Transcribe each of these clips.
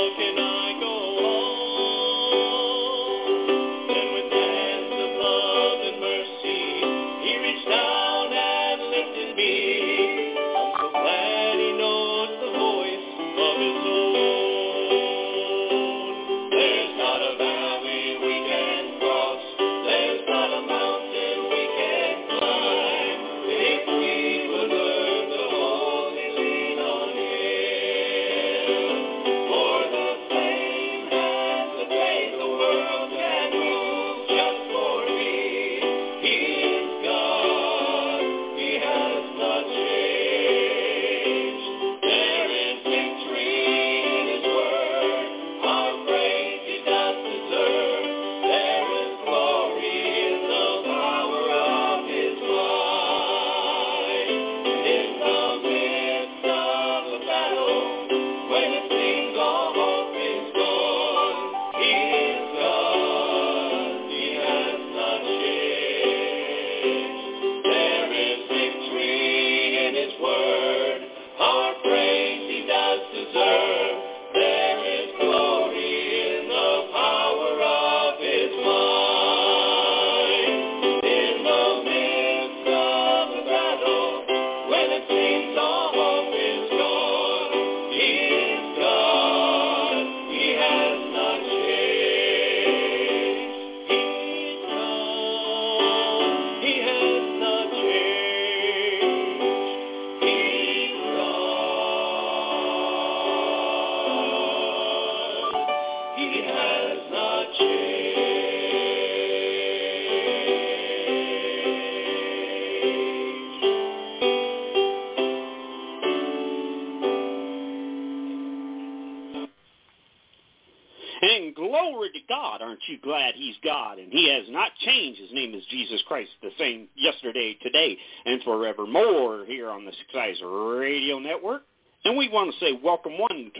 And glory to God, aren't you glad he's God? And he has not changed. His name is Jesus Christ, the same yesterday, today, and forevermore here on the Six Eyes Radio Network. And we want to say welcome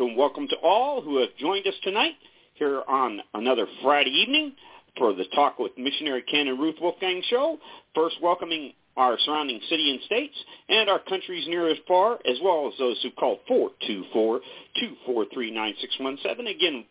to all who have joined us tonight here on another Friday evening for the Talk with Missionary Ken and Ruth Wolfgang show. First welcoming our surrounding city and states and our countries near and far, as well as those who called 424-243-9617. Again,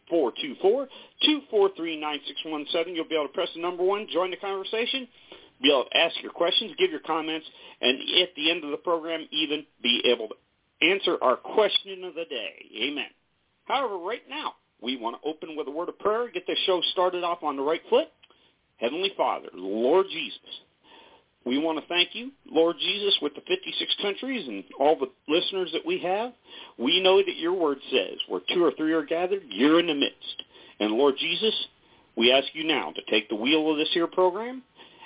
424-243-9617. You'll be able to press the number 1, join the conversation, be able to ask your questions, give your comments, and at the end of the program, even be able to answer our question of the day. Amen. However, right now, we want to open with a word of prayer, get the show started off on the right foot. Heavenly Father, Lord Jesus, we want to thank you, Lord Jesus, with the 56 countries and all the listeners that we have. We know that your word says, where 2 or 3 are gathered, you're in the midst. And Lord Jesus, we ask you now to take the wheel of this here program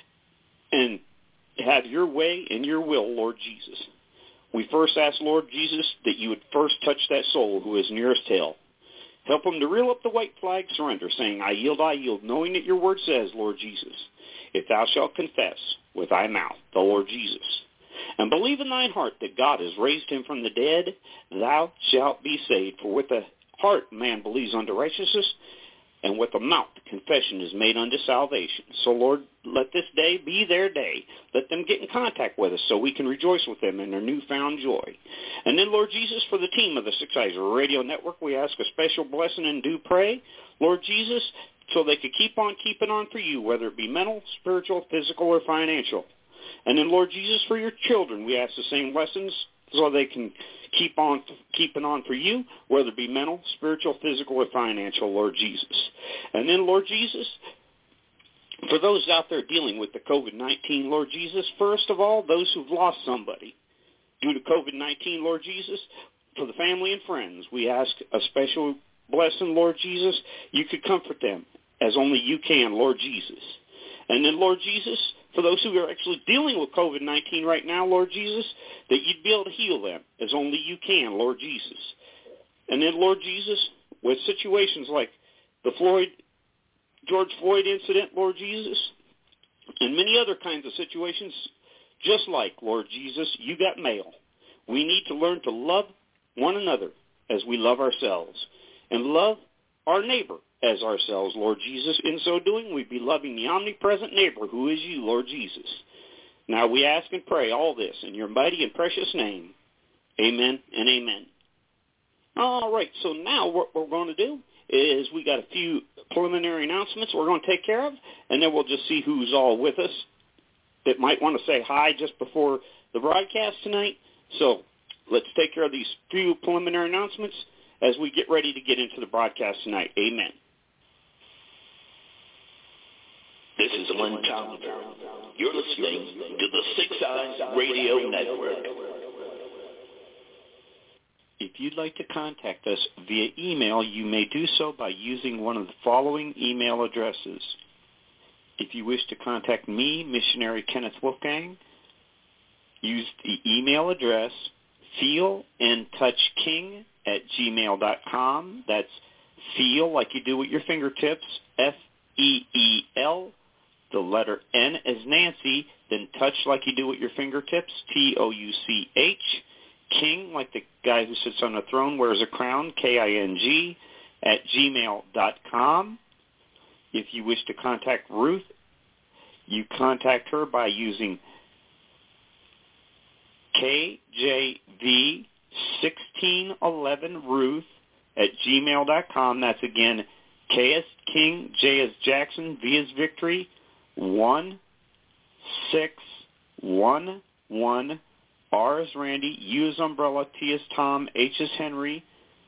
and have your way and your will, Lord Jesus. We first ask, Lord Jesus, that you would first touch that soul who is nearest hell. Help them to reel up the white flag, surrender, saying, I yield, knowing that your word says, Lord Jesus, if thou shalt confess with thy mouth the Lord Jesus, and believe in thine heart that God has raised him from the dead, thou shalt be saved. For with the heart man believes unto righteousness, and with the mouth confession is made unto salvation. So, Lord, let this day be their day. Let them get in contact with us so we can rejoice with them in their newfound joy. And then, Lord Jesus, for the team of the Six Eyes Radio Network, we ask a special blessing and do pray, Lord Jesus, so they could keep on keeping on for you, whether it be mental, spiritual, physical, or financial. And then, Lord Jesus, for your children, we ask the same blessings so they can keep on keeping on for you, whether it be mental, spiritual, physical, or financial, Lord Jesus. And then, Lord Jesus, for those out there dealing with the COVID-19, Lord Jesus, first of all, those who've lost somebody due to COVID-19, Lord Jesus, for the family and friends, we ask a special blessing, Lord Jesus. You could comfort them as only you can, Lord Jesus. And then, Lord Jesus, for those who are actually dealing with COVID-19 right now, Lord Jesus, that you'd be able to heal them as only you can, Lord Jesus. And then, Lord Jesus, with situations like the George Floyd incident, Lord Jesus, and many other kinds of situations, just like, Lord Jesus, you got mail. We need to learn to love one another as we love ourselves, and love our neighbor as ourselves, Lord Jesus. In so doing, we'd be loving the omnipresent neighbor who is you, Lord Jesus. Now we ask and pray all this in your mighty and precious name. Amen and amen. All right, so now what we're going to do is we got a few preliminary announcements we're going to take care of, and then we'll just see who's all with us that might want to say hi just before the broadcast tonight. So let's take care of these few preliminary announcements as we get ready to get into the broadcast tonight. Amen. This is Lynn Townsend. You're listening to the Six Eyes Radio Network. If you'd like to contact us via email, you may do so by using one of the following email addresses. If you wish to contact me, Missionary Kenneth Wolfgang, use the email address feelandtouchking@gmail.com. That's feel like you do with your fingertips, F-E-E-L, the letter N as Nancy, then touch like you do with your fingertips, T-O-U-C-H, King, like the guy who sits on a throne, wears a crown, K-I-N-G, @gmail.com. If you wish to contact Ruth, you contact her by using KJV1611Ruth @gmail.com. That's again K as King, J as Jackson, V as Victory, 1611, R as Randy, U as Umbrella, T as Tom, H as Henry,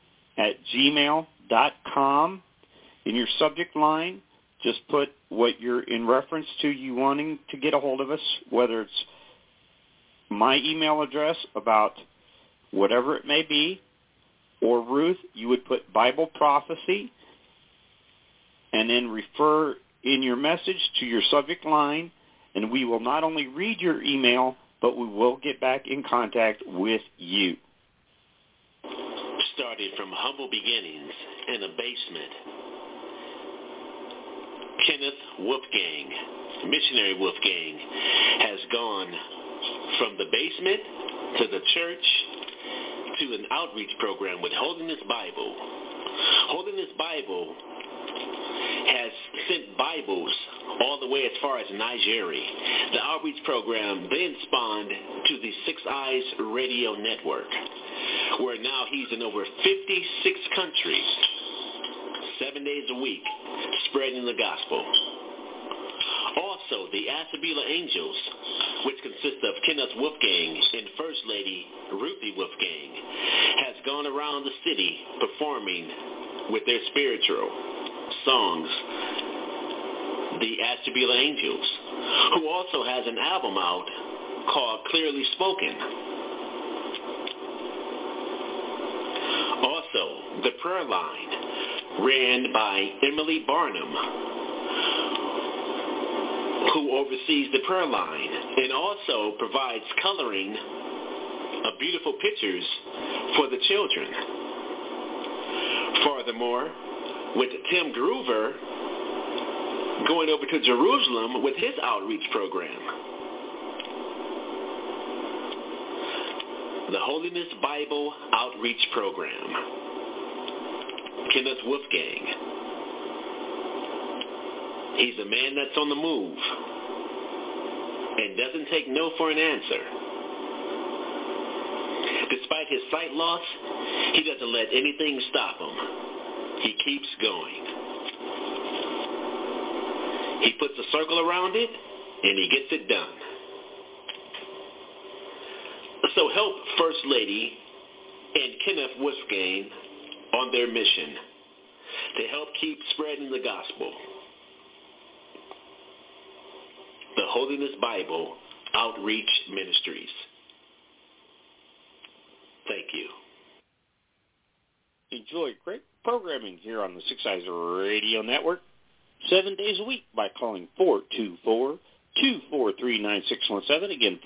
@gmail.com. In your subject line, just put what you're in reference to you wanting to get a hold of us, whether it's my email address about whatever it may be, or Ruth, you would put Bible prophecy, and then refer in your message to your subject line, and we will not only read your email, but we will get back in contact with you. Started from humble beginnings in a basement, Kenneth Wolfgang, Missionary Wolfgang, has gone from the basement to the church to an outreach program with Holiness Bible. Holiness Bible has sent Bibles all the way as far as Nigeria. The outreach program then spawned to the Six Eyes Radio Network, where now he's in over 56 countries, 7 days a week, spreading the gospel. Also, the Asabila Angels, which consist of Kenneth Wolfgang and First Lady Ruthie Wolfgang, has gone around the city performing with their spiritual songs. The Asabila Angels, who also has an album out called Clearly Spoken. Also, the prayer line, ran by Emily Barnum, who oversees the prayer line and also provides coloring of beautiful pictures for the children. Furthermore, with Tim Groover going over to Jerusalem with his outreach program. The Holiness Bible Outreach Program. Kenneth Wolfgang. He's a man that's on the move and doesn't take no for an answer. Despite his sight loss, he doesn't let anything stop him. He keeps going. He puts a circle around it, and he gets it done. So help First Lady and Kenneth Wolfgang on their mission to help keep spreading the gospel. The Holiness Bible Outreach Ministries. Thank you. Enjoy great programming here on the Six Eyes Radio Network 7 days a week by calling 424-243-9617. Again,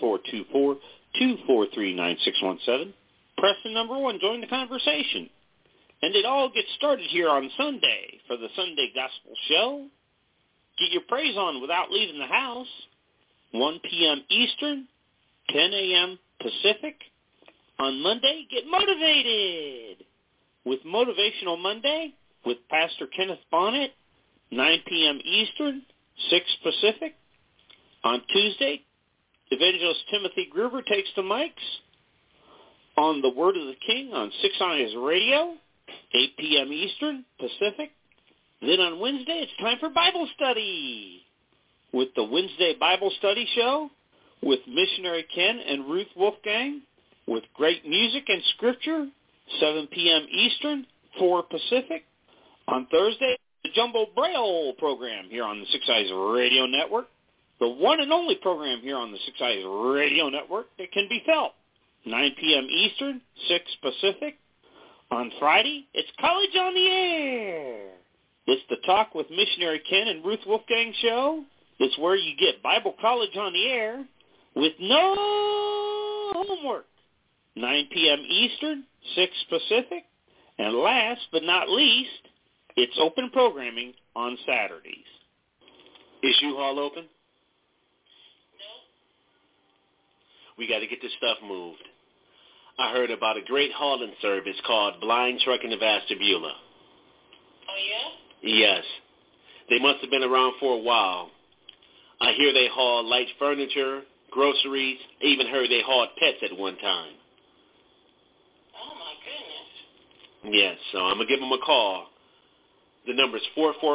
424-243-9617. Press the number 1. Join the conversation. And it all gets started here on Sunday for the Sunday Gospel Show. Get your praise on without leaving the house. 1 p.m. Eastern, 10 a.m. Pacific. On Monday, get motivated with Motivational Monday with Pastor Kenneth Bonnet, 9 p.m. Eastern, 6 Pacific. On Tuesday, Evangelist Timothy Gruber takes the mics. on the Word of the King on Six Eyes Radio, 8 p.m. Eastern, Pacific. Then on Wednesday, it's time for Bible study with the Wednesday Bible Study Show with Missionary Ken and Ruth Wolfgang with great music and scripture, 7 p.m. Eastern, 4 Pacific. On Thursday, the Jumbo Braille program here on the Six Eyes Radio Network, the one and only program here on the Six Eyes Radio Network that can be felt, 9 p.m. Eastern, 6 Pacific. On Friday, it's College on the Air. It's the Talk with Missionary Ken and Ruth Wolfgang show. It's where you get Bible college on the air with no homework. 9 p.m. Eastern, 6 Pacific. And last but not least, it's open programming on Saturdays. Is U-Haul open? No. We got to get this stuff moved. I heard about a great hauling service called Blind Trucking of Ashtabula. Oh, yeah? Yes. They must have been around for a while. I hear they haul light furniture, groceries. I even heard they hauled pets at one time. Oh, my goodness. Yes, so I'm going to give them a call. The number is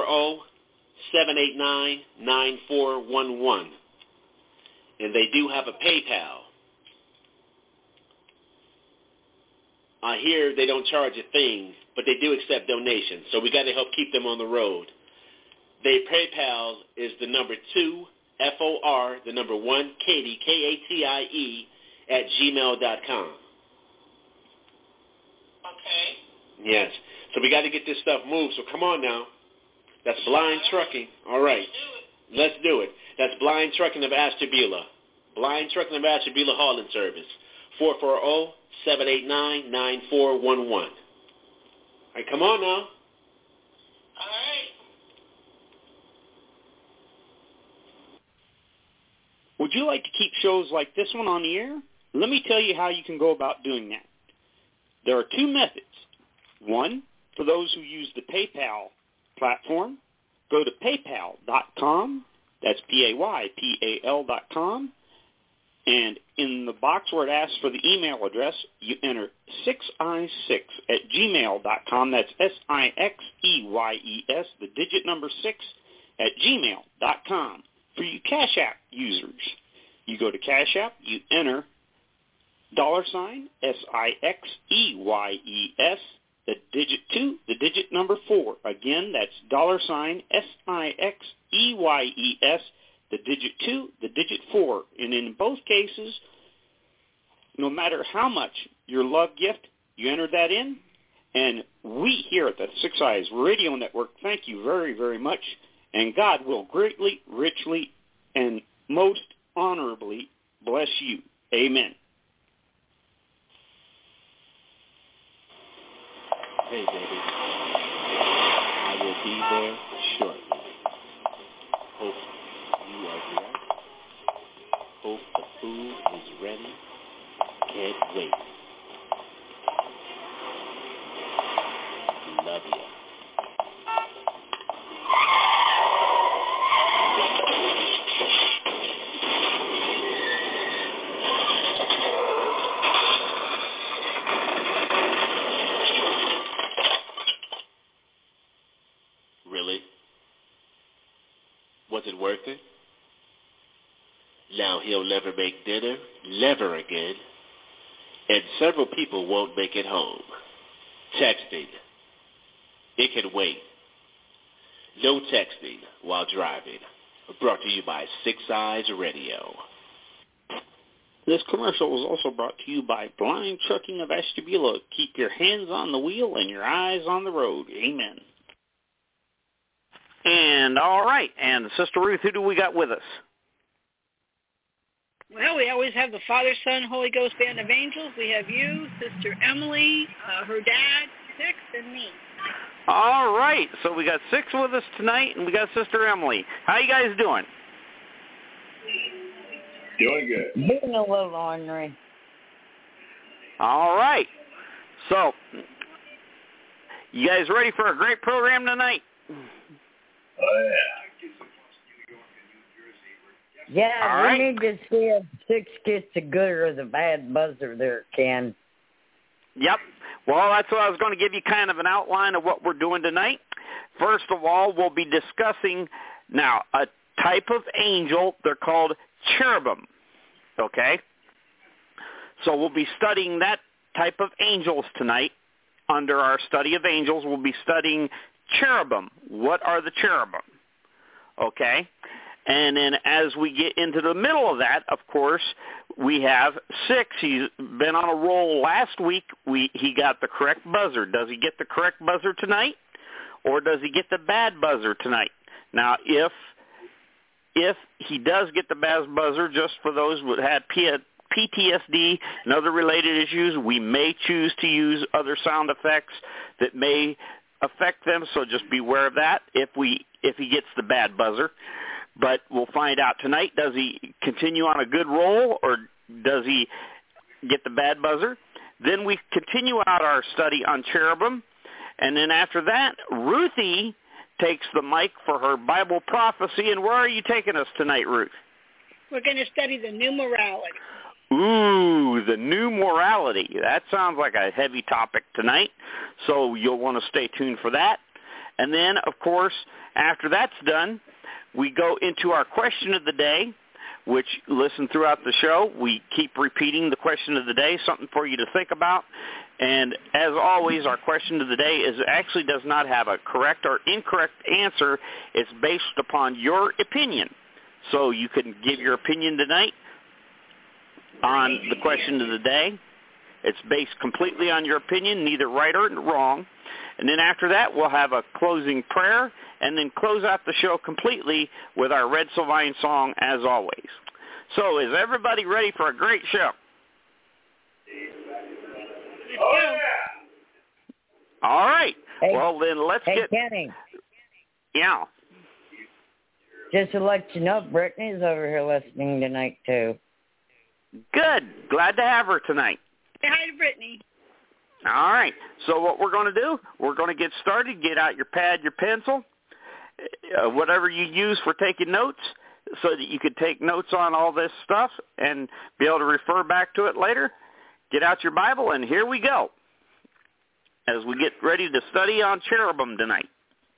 440-789-9411. And they do have a PayPal. I hear they don't charge a thing, but they do accept donations, so we got to help keep them on the road. Their PayPal is the number 2, FOR, the number 1, Katie, KATIE, @gmail.com. Okay. Yes. So we got to get this stuff moved, so come on now. That's Blind Trucking. All right. Let's do it. That's Blind Trucking of Ashtabula. Blind Trucking of Ashtabula Hauling Service. 440-789-9411. All right, come on now. All right. Would you like to keep shows like this one on the air? Let me tell you how you can go about doing that. There are two methods. One, for those who use the PayPal platform, go to paypal.com. That's PAYPAL.com. And in the box where it asks for the email address, you enter 6i6@gmail.com. That's SIXEYES, the digit number 6, @gmail.com. For you Cash App users, you go to Cash App, you enter $SIXEYES, the digit 2, the digit number 4. Again, that's $SIXEYES, the digit 2, the digit 4. And in both cases, no matter how much your love gift, you enter that in. And we here at the Six Eyes Radio Network thank you very, very much. And God will greatly, richly, and most honorably bless you. Amen. Hey, baby. I will be there shortly. Hope you are blessed. Hope the food is ready. Can't wait. Love you. Really? Was it worth it? Now he'll never make dinner, never again. And several people won't make it home. Texting. It can wait. No texting while driving. Brought to you by Six Eyes Radio. This commercial was also brought to you by Blind Trucking of Ashtabula. Keep your hands on the wheel and your eyes on the road. Amen. And all right, and Sister Ruth, who do we got with us? Well, we always have the Father, Son, Holy Ghost Band of Angels. We have you, Sister Emily, her dad, Six, and me. All right, so we got Six with us tonight, and we got Sister Emily. How you guys doing? Doing good. Doing a little ornery. All right. So, you guys ready for a great program tonight? Oh, yeah. Yeah, All we right. need to see if Six gets the good or the bad buzzer there, Ken. Yep. Well, that's what I was going to give you kind of an outline of what we're doing tonight. First of all, we'll be discussing now a type of angel. They're called cherubim. Okay? So we'll be studying that type of angels tonight. Under our study of angels, we'll be studying cherubim. What are the cherubim? Okay? And then as we get into the middle of that, of course, we have 6. He's been on a roll last week. He got the correct buzzer. Does he get the correct buzzer tonight? Or does he get the bad buzzer tonight? Now, if he does get the bad buzzer, just for those who had PTSD and other related issues, we may choose to use other sound effects that may affect them, so just beware of that if he gets the bad buzzer. But we'll find out tonight, does he continue on a good roll or does he get the bad buzzer? Then we continue out our study on cherubim. And then after that, Ruthie takes the mic for her Bible prophecy. And where are you taking us tonight, Ruth? We're going to study the new morality. Ooh, the new morality. That sounds like a heavy topic tonight, so you'll want to stay tuned for that. And then, of course, after that's done, we go into our question of the day, which, listen, throughout the show, we keep repeating the question of the day, something for you to think about. And as always, our question of the day actually does not have a correct or incorrect answer. It's based upon your opinion. So you can give your opinion tonight on the question of the day. It's based completely on your opinion, neither right or wrong. And then after that, we'll have a closing prayer and then close out the show completely with our Red Sylvine song, as always. So is everybody ready for a great show? Oh, yeah. All right. Hey, well, then let's get... Kenny, Yeah. just to let you know, Brittany's over here listening tonight, too. Good. Glad to have her tonight. Say hi to Brittany. All right. So what we're going to do, we're going to get started. Get out your pad, your pencil, whatever you use for taking notes, so that you could take notes on all this stuff and be able to refer back to it later. Get out your Bible, and here we go as we get ready to study on cherubim tonight.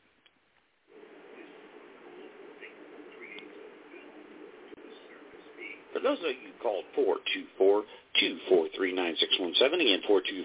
For those of you who called 424-243-9617, again,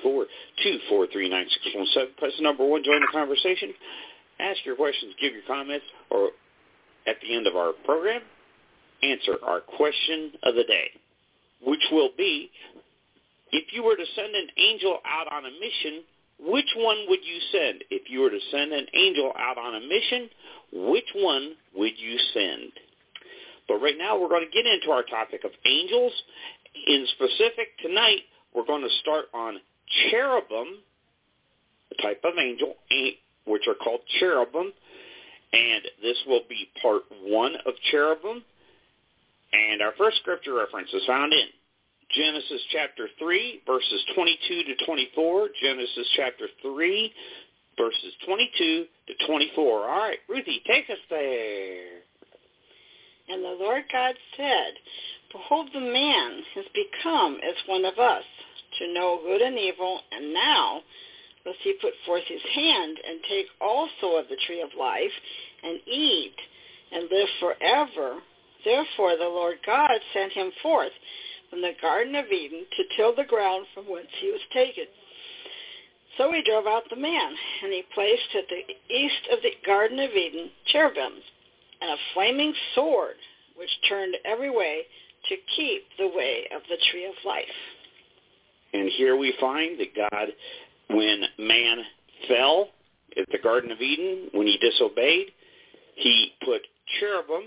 424-243-9617, press the number 1, join the conversation, ask your questions, give your comments, or at the end of our program, answer our question of the day, which will be, if you were to send an angel out on a mission, which one would you send? If you were to send an angel out on a mission, which one would you send? But right now we're going to get into our topic of angels. In specific, tonight we're going to start on cherubim, a type of angel, which are called cherubim. And this will be part 1 of cherubim. And our first scripture reference is found in Genesis chapter 3, verses 22 to 24. Genesis chapter 3, verses 22 to 24. All right, Ruthie, take us there. And the Lord God said, Behold, the man has become as one of us, to know good and evil, and now lest he put forth his hand and take also of the tree of life, and eat, and live forever. Therefore the Lord God sent him forth from the Garden of Eden to till the ground from whence he was taken. So he drove out the man, and he placed at the east of the Garden of Eden cherubims, and a flaming sword, which turned every way to keep the way of the tree of life. And here we find that God, when man fell at the Garden of Eden, when he disobeyed, he put cherubim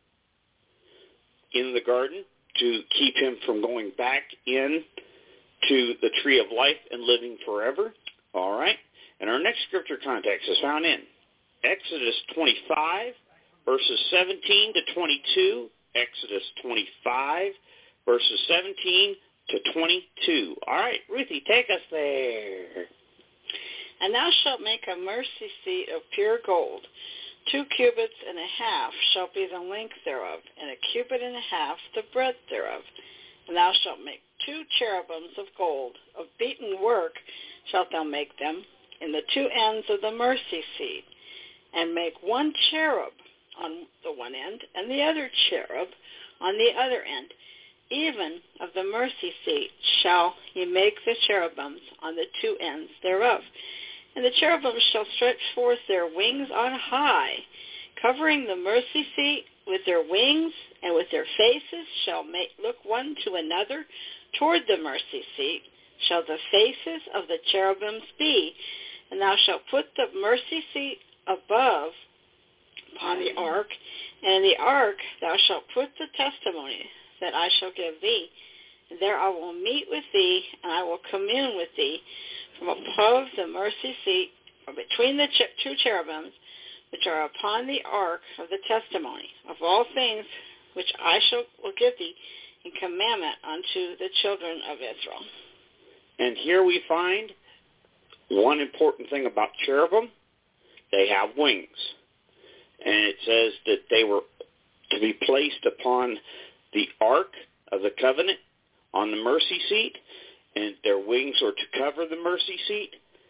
in the garden to keep him from going back in to the tree of life and living forever. All right. And our next scripture context is found in Exodus 25, verses 17 to 22. Exodus 25, verses 17 to 22. All right, Ruthie, take us there. And thou shalt make a mercy seat of pure gold. 2 cubits and a half shall be the length thereof, and 1 cubit and a half the breadth thereof. And thou shalt make 2 cherubims of gold, of beaten work shalt thou make them, in the 2 ends of the mercy seat, and make 1 cherub on the one end, and the other cherub on the other end. Even of the mercy seat shall ye make the cherubims on the 2 ends thereof. And the cherubims shall stretch forth their wings on high, covering the mercy seat with their wings, and with their faces shall look one to another toward the mercy seat shall the faces of the cherubims be. And thou shalt put the mercy seat above upon the ark, and in the ark thou shalt put the testimony that I shall give thee. And there I will meet with thee, and I will commune with thee from above the mercy seat, or between the 2 cherubims, which are upon the ark of the testimony, of all things which I will give thee in commandment unto the children of Israel. And here we find one important thing about cherubim. They have wings. And it says that they were to be placed upon the ark of the covenant on the mercy seat, and their wings are to cover the mercy seat.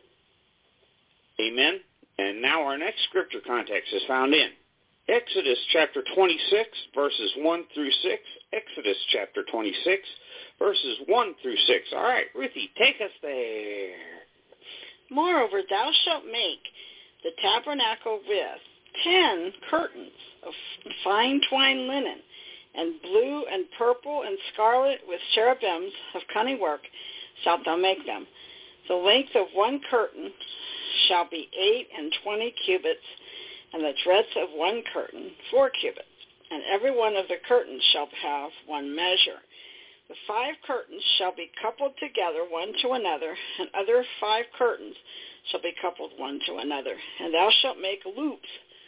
Amen. And now our next scripture context is found in Exodus chapter 26, verses 1 through 6. Exodus chapter 26, verses 1 through 6. All right, Ruthie, take us there. Moreover, thou shalt make the tabernacle with 10 curtains of fine twined linen, and blue and purple and scarlet with cherubims of cunning work shalt thou make them. The length of 1 curtain shall be 28 cubits, and the breadth of 1 curtain 4 cubits. And every one of the curtains shall have 1 measure. The 5 curtains shall be coupled together one to another, and other 5 curtains shall be coupled one to another. And thou shalt make loops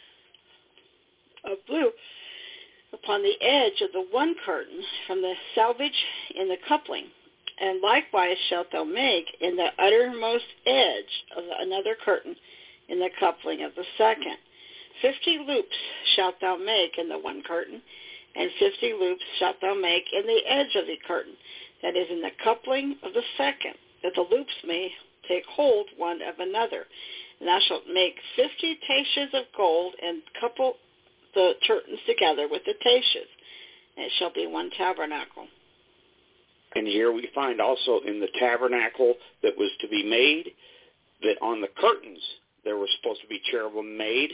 of blue upon the edge of the 1 curtain from the selvage in the coupling. And likewise shalt thou make in the uttermost edge of another curtain in the coupling of the second. 50 loops shalt thou make in the 1 curtain, and 50 loops shalt thou make in the edge of the curtain, that is in the coupling of the second, that the loops may take hold one of another. And thou shalt make 50 taches of gold, and couple the curtains together with the taches, and it shall be 1 tabernacle. And here we find also in the tabernacle that was to be made, that on the curtains there was supposed to be cherubim made.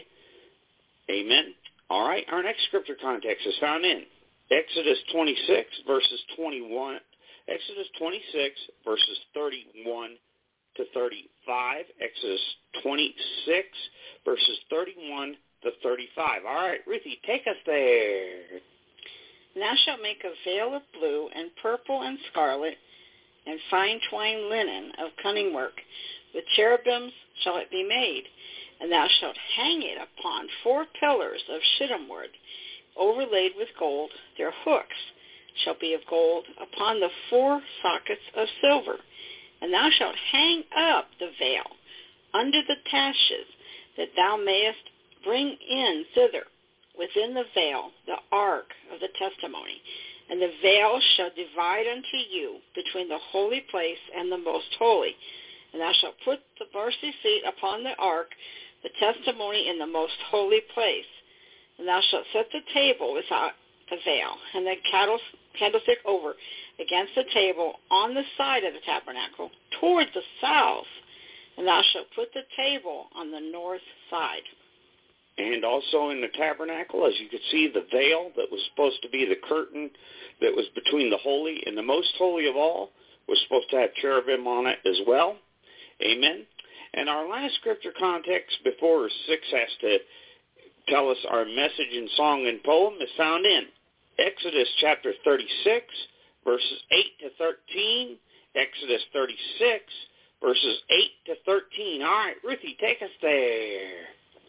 Amen. All right, our next scripture context is found in Exodus 26, verses 21. Exodus 26, verses 31 to 35. Exodus 26, verses 31 to 35. All right, Ruthie, take us there. And thou shalt make a veil of blue and purple and scarlet and fine twined linen of cunning work. With cherubims shall it be made. And thou shalt hang it upon 4 pillars of shittim wood, overlaid with gold. Their hooks shall be of gold upon the 4 sockets of silver. And thou shalt hang up the veil under the taches, that thou mayest bring in thither within the veil the ark of the testimony. And the veil shall divide unto you between the holy place and the most holy. And thou shalt put the mercy seat upon the ark, the testimony in the most holy place. And thou shalt set the table without the veil, and the candlestick over against the table on the side of the tabernacle toward the south. And thou shalt put the table on the north side. And also in the tabernacle, as you could see, the veil that was supposed to be the curtain that was between the holy and the most holy of all was supposed to have cherubim on it as well. Amen. And our last scripture context before 6 has to tell us our message in song and poem is found in Exodus chapter 36, verses 8 to 13. Exodus 36, verses 8 to 13. All right, Ruthie, take us there.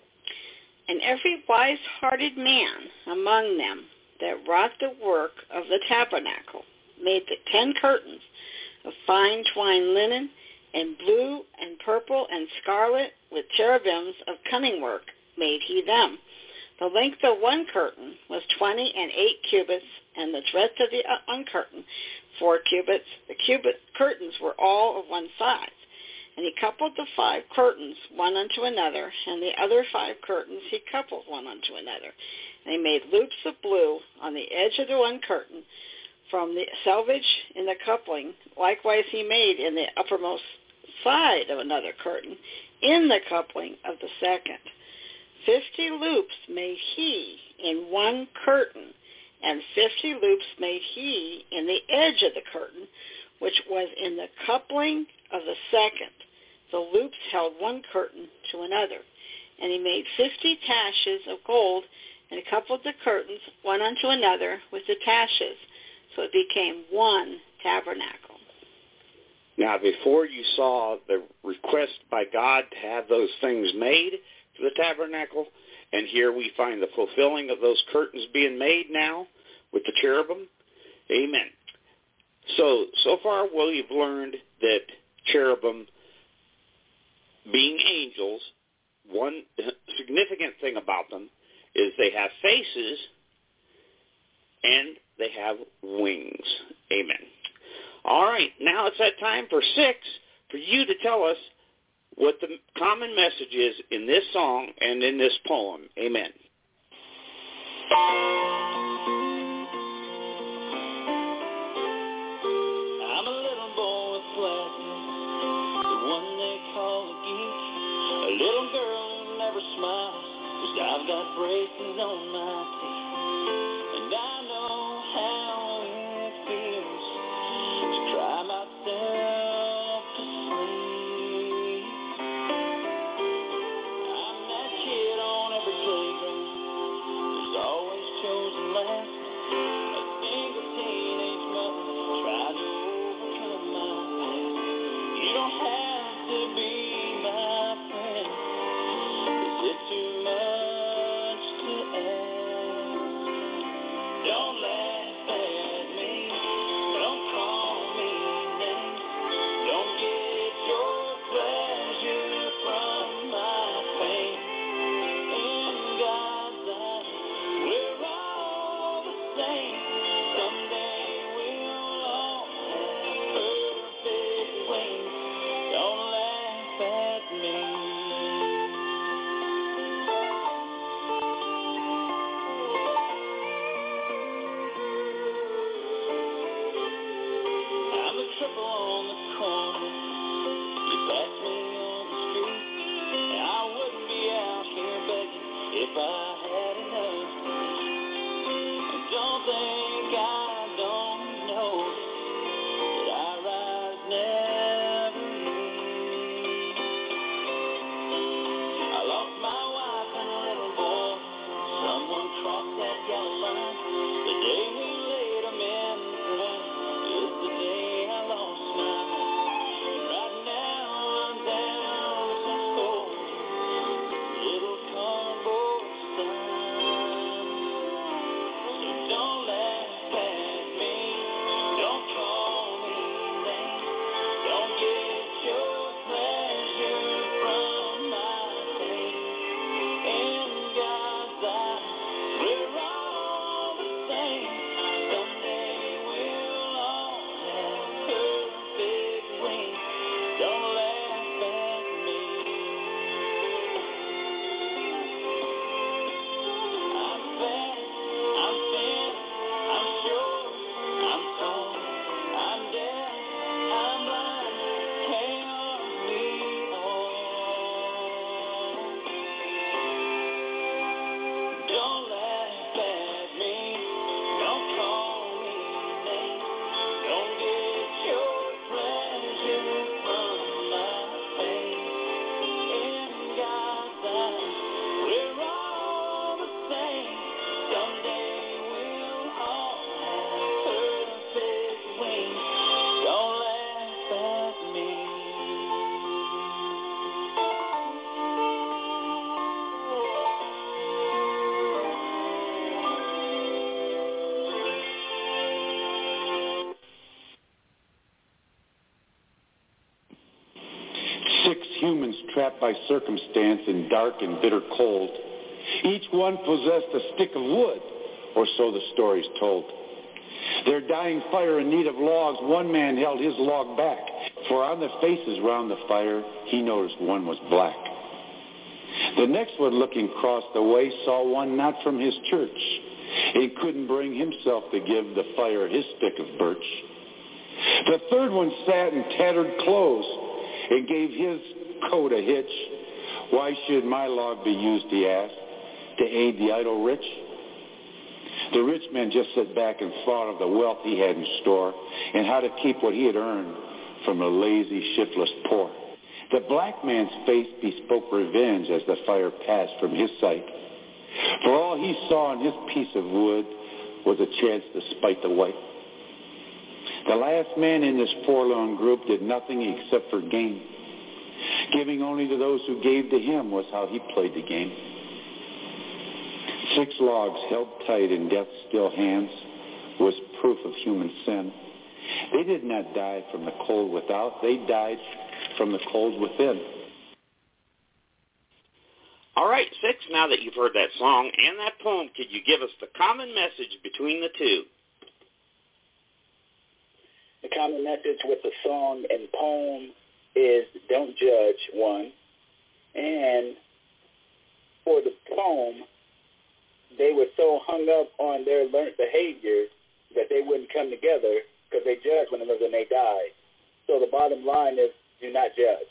And every wise-hearted man among them that wrought the work of the tabernacle made the 10 curtains of fine twined linen, and blue and purple and scarlet with cherubims of cunning work made he them. The length of one curtain was 20 and 8 cubits, and the breadth of the uncurtain 4 cubits. The curtains were all of one size. And he coupled the 5 curtains one unto another, and the other 5 curtains he coupled one unto another. And he made loops of blue on the edge of the one curtain from the selvage in the coupling. Likewise he made in the uppermost side of another curtain in the coupling of the second. 50 loops made he in one curtain, and 50 loops made he in the edge of the curtain, which was in the coupling of the second. The loops held one curtain to another. And he made 50 taches of gold, and coupled the curtains one unto another with the taches. So it became one tabernacle. Now, before you saw the request by God to have those things made for the tabernacle, and here we find the fulfilling of those curtains being made now with the cherubim. Amen. So far we've learned that cherubim, being angels, one significant thing about them is they have faces and they have wings. Amen. All right, now it's that time for 6 for you to tell us what the common message is in this song and in this poem. Amen. I'm a little boy with glasses, the one they call a geek, a little girl who never smiles, 'cause I've got braces on my teeth, and I know how it feels to cry myself to sleep. I'm that kid on every playground who's always chosen last, a single teenage mother trying to overcome my past. You don't have to be my friend. Is it too much to ask? Don't laugh at me. Don't call me names. Don't get your pleasure from my pain. In God's eyes, we're all the same. Someday we'll all have perfect wings. Don't laugh at me. I'm the triple on the corner. You pass me on the street, and I wouldn't be out here begging if I had enough to eat. And don't think I don't know that our eyes never meet. I lost my wife and a little boy. Someone crossed that yellow line. The day we laid them in the ground is the day I lost my mind. Right now I'm down with some cold little cardboard signs. So don't laugh at me. Don't call me names. Don't get your pleasure from my pain. In God's eyes, we're all the same. Someday we'll all have perfect wings. Don't laugh at me. I'm fat, I'm thin, I'm short, I'm tall, I'm deaf, I'm blind. Hey, aren't we all? Don't laugh at me. Don't call me names. Don't get your pleasure from my pain. In God's eyes, we're all the same. Someday we'll all have perfect wings. Don't laugh at me. 6 humans trapped by circumstance in dark and bitter cold Each one possessed a stick of wood, or so the story's told. Their dying fire in need of logs, one man held his log back, for on the faces round the fire, he noticed one was black. The next one, looking across the way, saw one not from his church. He couldn't bring himself to give the fire his stick of birch. The third one sat in tattered clothes and gave his coat a hitch. Why should my log be used, he asked, to aid the idle rich? The rich man just sat back and thought of the wealth he had in store and how to keep what he had earned from the lazy, shiftless poor. The black man's face bespoke revenge as the fire passed from his sight. For all he saw in his piece of wood was a chance to spite the white. The last man in this forlorn group did nothing except for gain. Giving only to those who gave to him was how he played the game. 6 logs held tight in death's still hands was proof of human sin. They did not die from the cold without. They died from the cold within. All right, 6, now that you've heard that song and that poem, could you give us the common message between the two? The common message with the song and poem is don't judge, one. And for the poem, they were so hung up on their learned behaviors that they wouldn't come together because they judged one another and they died. So the bottom line is do not judge.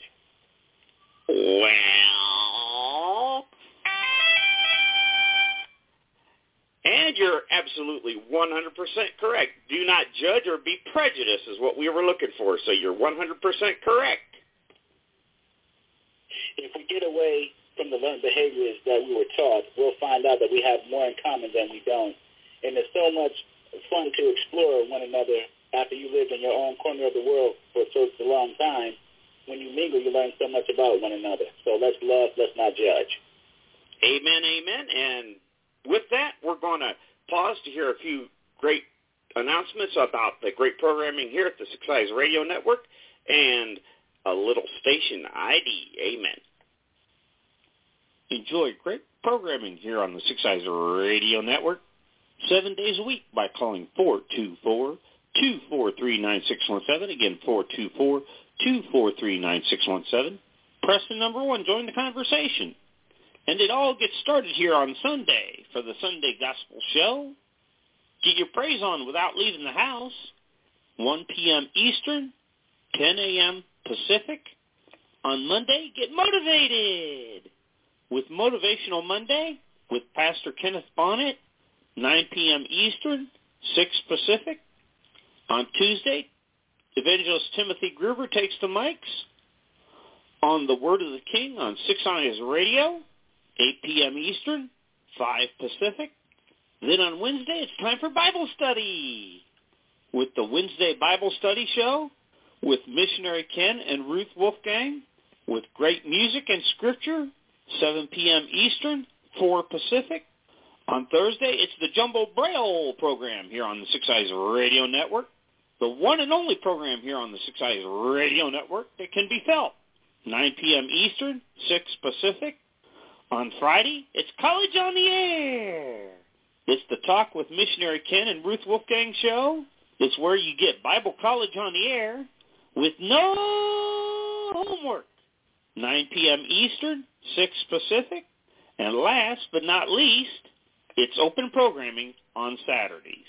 Well, and you're absolutely 100% correct. Do not judge or be prejudiced is what we were looking for. So you're 100% correct. If we get away from the learned behaviors that we were taught, we'll find out that we have more in common than we don't. And it's so much fun to explore one another after you lived in your own corner of the world for such a long time. When you mingle, you learn so much about one another. So let's love, let's not judge. Amen, amen. And with that, we're going to pause to hear a few great announcements about the great programming here at the Six Eyes Radio Network and a little station ID. Amen. Enjoy great programming here on the Six Eyes Radio Network 7 days a week by calling 424-243-9617. Again, 424-243-9617. Press the number 1. Join the conversation. And it all gets started here on Sunday for the Sunday Gospel Show. Get your praise on without leaving the house. 1 p.m. Eastern, 10 a.m. Pacific. On Monday, get motivated with Motivational Monday with Pastor Kenneth Bonnet, 9 p.m. Eastern, 6 Pacific. On Tuesday, Evangelist Timothy Gruber takes the mics on the Word of the King on Six Eyes Radio, 8 p.m. Eastern, 5 Pacific. Then on Wednesday, it's time for Bible study with the Wednesday Bible Study Show with Missionary Ken and Ruth Wolfgang with great music and scripture, 7 p.m. Eastern, 4 Pacific. On Thursday, it's the Jumbo Braille program here on the Six Eyes Radio Network, the one and only program here on the Six Eyes Radio Network that can be felt, 9 p.m. Eastern, 6 Pacific. On Friday, it's College on the Air. It's the Talk with Missionary Ken and Ruth Wolfgang show. It's where you get Bible College on the Air with no homework. 9 p.m. Eastern, 6 Pacific. And last but not least, it's open programming on Saturdays.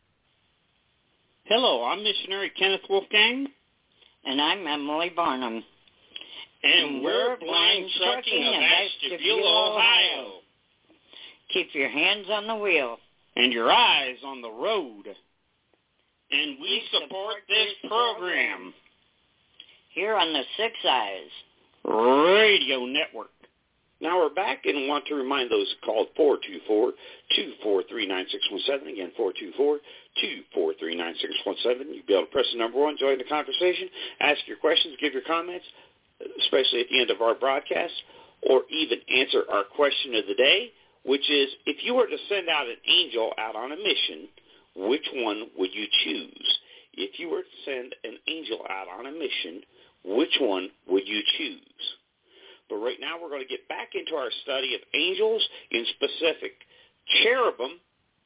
Hello, I'm Missionary Kenneth Wolfgang. And I'm Emily Barnum. And we're Blind Trucking of Ashtabula, Ohio. Keep your hands on the wheel. And your eyes on the road. And we support this program here on the Six Eyes Radio Network. Now we're back and want to remind those who called 424-243-9617. Again, 424-243-9617. You'll be able to press the number 1, join the conversation, ask your questions, give your comments, especially at the end of our broadcast, or even answer our question of the day, which is, if you were to send out an angel out on a mission, which one would you choose? If you were to send an angel out on a mission, which one would you choose? But right now we're going to get back into our study of angels, in specific cherubim,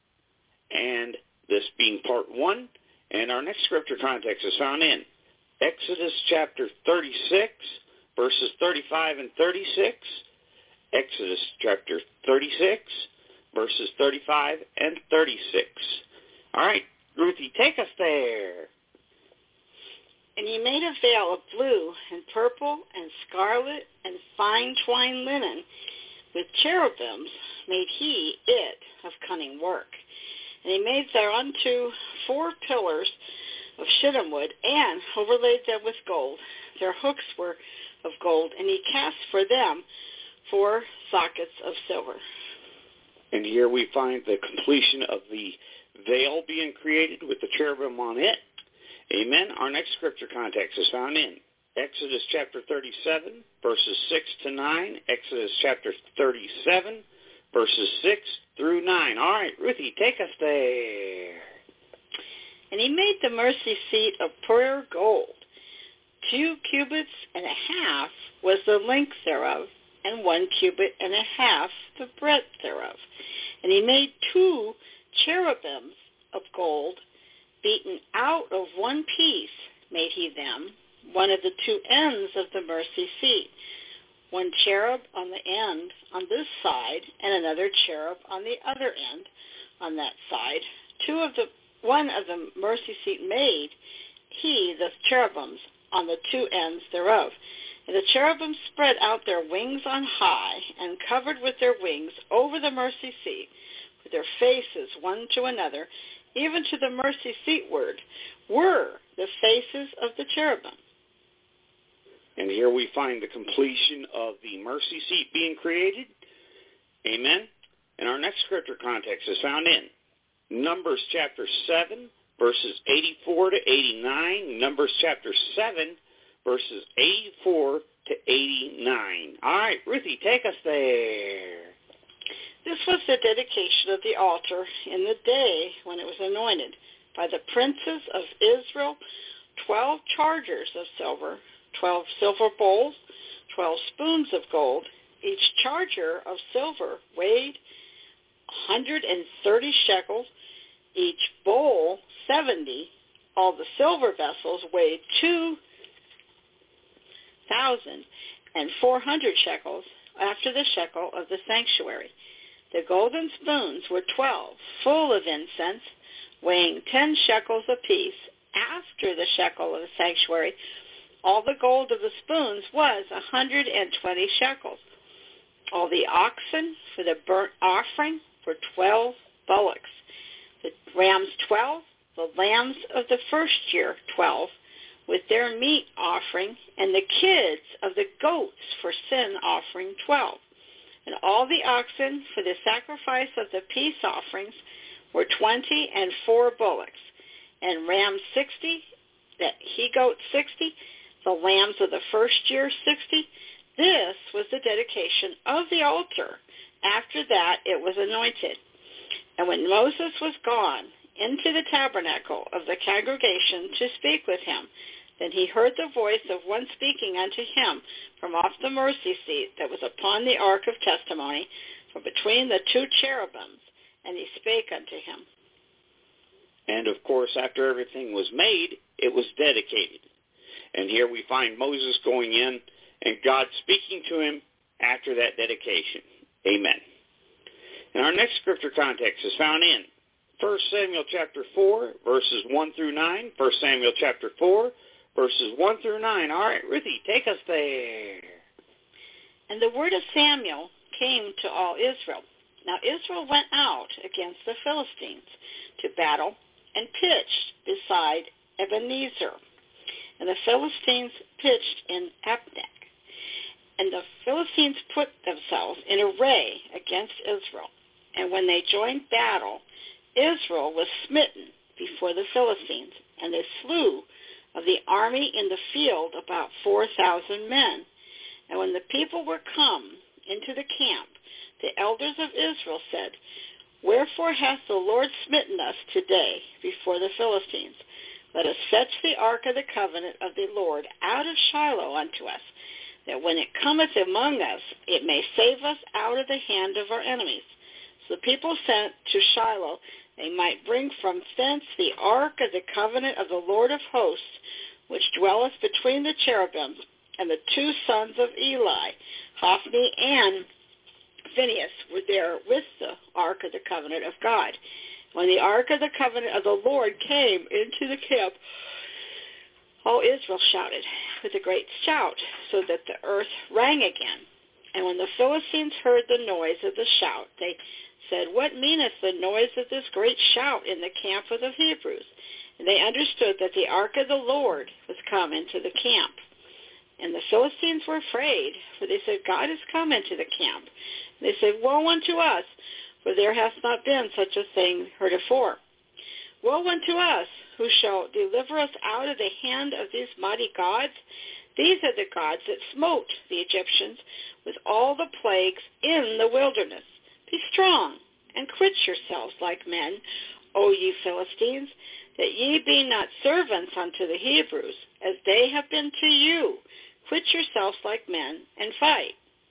and this being part 1. And our next scripture context is found in Exodus chapter 36, verses 35 and 36. Exodus chapter 36, verses 35 and 36. All right, Ruthie, take us there. And he made a veil of blue and purple and scarlet and fine twined linen. With cherubims made he it of cunning work. And he made thereunto 4 pillars of shittim wood, and overlaid them with gold. Their hooks were of gold, and he cast for them 4 sockets of silver. And here we find the completion of the veil being created with the cherubim on it. Amen. Our next scripture context is found in Exodus chapter 37, verses 6 to 9. Exodus chapter 37, verses 6 through 9. All right, Ruthie, take us there. And he made the mercy seat of pure gold. 2 cubits and a half was the length thereof, and 1 cubit and a half the breadth thereof. And he made 2 cherubims of gold, beaten out of 1 piece made he them, one of the 2 ends of the mercy seat, 1 cherub on the end on this side, and another cherub on the other end on that side. One of the mercy seat made he the cherubims on the 2 ends thereof. And the cherubims spread out their wings on high, and covered with their wings over the mercy seat, with their faces one to another, even to the mercy seatward, were the faces of the cherubim. And here we find the completion of the mercy seat being created. Amen. And our next scripture context is found in Numbers chapter 7, verses 84 to 89. Numbers chapter 7, verses 84 to 89. All right, Ruthie, take us there. This was the dedication of the altar in the day when it was anointed by the princes of Israel, 12 chargers of silver, 12 silver bowls, 12 spoons of gold. Each charger of silver weighed 130 shekels, each bowl 70. All the silver vessels weighed 2,400 shekels, after the shekel of the sanctuary. The golden spoons were 12, full of incense, weighing 10 shekels apiece, after the shekel of the sanctuary. All the gold of the spoons was 120 shekels. All the oxen for the burnt offering were 12 bullocks, the rams 12, the lambs of the first year 12, with their meat offering, and the kids of the goats for sin offering 12. And all the oxen for the sacrifice of the peace offerings were 20, and 4 bullocks, and rams 60, the he-goat 60, the lambs of the first year 60. This was the dedication of the altar. After that it was anointed. And when Moses was gone into the tabernacle of the congregation to speak with him, then he heard the voice of one speaking unto him from off the mercy seat that was upon the ark of testimony, from between the 2 cherubims, and he spake unto him. And of course, after everything was made, it was dedicated. And here we find Moses going in and God speaking to him after that dedication. Amen. And our next scripture context is found in 1 Samuel chapter 4, verses 1 through 9. 1 Samuel chapter 4, verses 1 through 9. All right, Ruthie, take us there. And the word of Samuel came to all Israel. Now Israel went out against the Philistines to battle and pitched beside Ebenezer. And the Philistines pitched in Apnech. And the Philistines put themselves in array against Israel. And when they joined battle, Israel was smitten before the Philistines, and they slew of the army in the field about 4,000 men. And when the people were come into the camp, the elders of Israel said, Wherefore hath the Lord smitten us today before the Philistines? Let us fetch the ark of the covenant of the Lord out of Shiloh unto us, that when it cometh among us, it may save us out of the hand of our enemies. So the people sent to Shiloh, they might bring from thence the ark of the covenant of the Lord of hosts, which dwelleth between the cherubims, and the two sons of Eli, Hophni and Phinehas, were there with the ark of the covenant of God. When the ark of the covenant of the Lord came into the camp, all Israel shouted with a great shout, so that the earth rang again. And when the Philistines heard the noise of the shout, they said, What meaneth the noise of this great shout in the camp of the Hebrews? And they understood that the ark of the Lord was come into the camp. And the Philistines were afraid, for they said, God is come into the camp. And they said, Woe unto us, for there hath not been such a thing heretofore. Woe unto us, who shall deliver us out of the hand of these mighty gods? These are the gods that smote the Egyptians with all the plagues in the wilderness. Be strong, and quit yourselves like men, O ye Philistines, that ye be not servants unto the Hebrews, as they have been to you. Quit yourselves like men, and fight.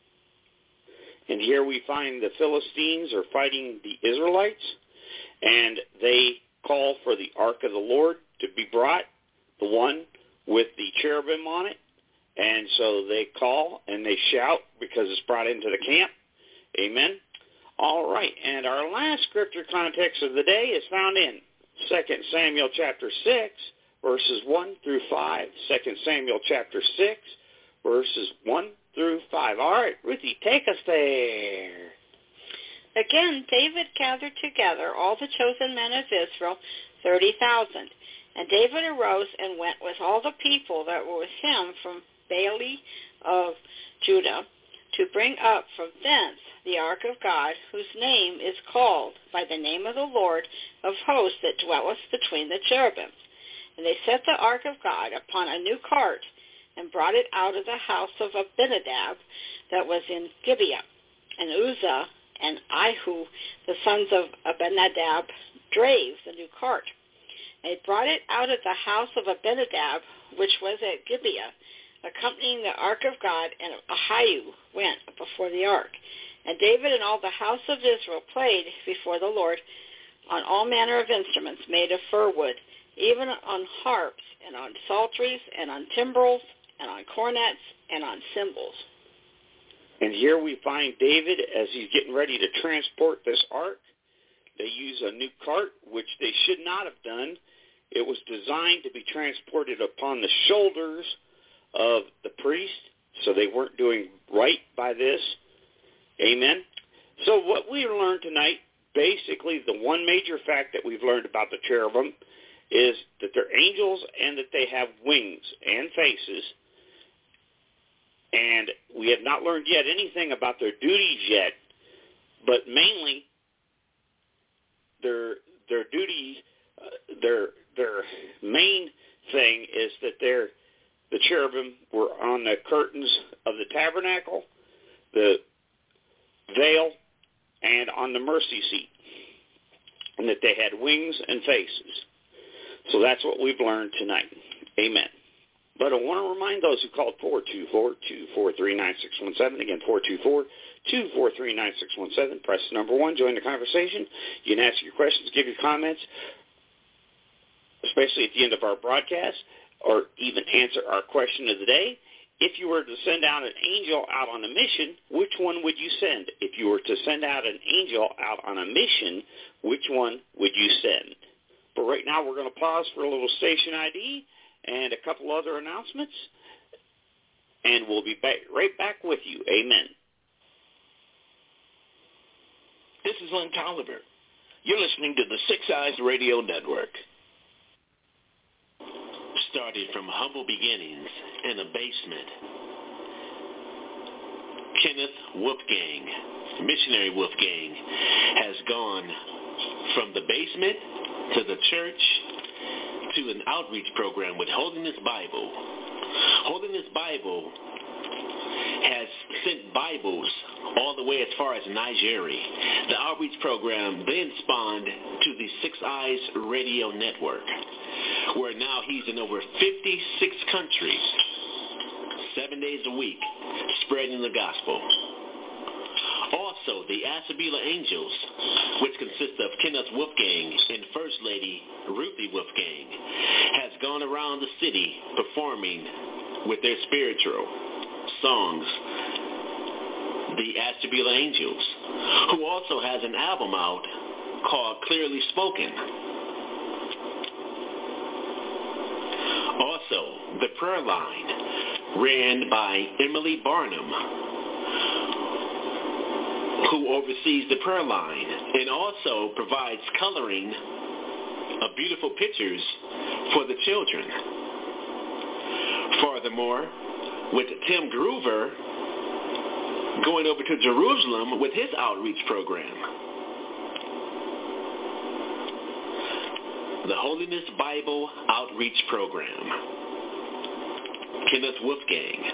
And here we find the Philistines are fighting the Israelites, and they call for the ark of the Lord to be brought, the one with the cherubim on it. And so they call and they shout because it's brought into the camp. Amen. All right, and our last scripture context of the day is found in 2 Samuel chapter 6, verses 1 through 5. 2 Samuel chapter 6, verses 1 through 5. All right, Ruthie, take us there. Again, David gathered together all the chosen men of Israel, 30,000. And David arose and went with all the people that were with him from Baale of Judah to bring up from thence the ark of God, whose name is called by the name of the Lord of hosts that dwelleth between the cherubims. And they set the ark of God upon a new cart and brought it out of the house of Abinadab that was in Gibeah. And Uzzah and Ahu, the sons of Abinadab, drave the new cart. They brought it out of the house of Abinadab, which was at Gibeah, accompanying the ark of God, and Ahiu went before the ark. And David and all the house of Israel played before the Lord on all manner of instruments made of fir wood, even on harps, and on psalteries, and on timbrels, and on cornets, and on cymbals. And here we find David as he's getting ready to transport this ark. They use a new cart, which they should not have done. It was designed to be transported upon the shoulders of the priest, so they weren't doing right by this. Amen. So what we learned tonight, basically the one major fact that we've learned about the cherubim is that they're angels and that they have wings and faces. And we have not learned yet anything about their duties yet, but mainly their duty, their main thing is that the cherubim were on the curtains of the tabernacle, the veil, and on the mercy seat, and that they had wings and faces. So that's what we've learned tonight. Amen. But I want to remind those who called 424-243-9617. Again, 424-243-9617. Press number 1. Join the conversation. You can ask your questions, give your comments, especially at the end of our broadcast, or even answer our question of the day. If you were to send out an angel out on a mission, which one would you send? If you were to send out an angel out on a mission, which one would you send? But right now we're going to pause for a little station ID and a couple other announcements, and we'll be right back with you. Amen. This is Len Tolliver. You're listening to the Six Eyes Radio Network. Started from humble beginnings in a basement, Kenneth Wolfgang, missionary Wolfgang, has gone from the basement to the church to an outreach program with Holiness Bible. Holiness Bible has sent Bibles all the way as far as Nigeria. The outreach program then spawned to the Six Eyes Radio Network, where now he's in over 56 countries 7 days a week, spreading the gospel. Also, the Ashtabula Angels, which consists of Kenneth Wolfgang and First Lady Ruthie Wolfgang, has gone around the city performing with their spiritual songs, the Ashtabula Angels, who also has an album out called Clearly Spoken. Also, the prayer line, ran by Emily Barnum, who oversees the prayer line and also provides coloring of beautiful pictures for the children. Furthermore, with Tim Groover going over to Jerusalem with his outreach program. The Holiness Bible Outreach Program. Kenneth Wolfgang.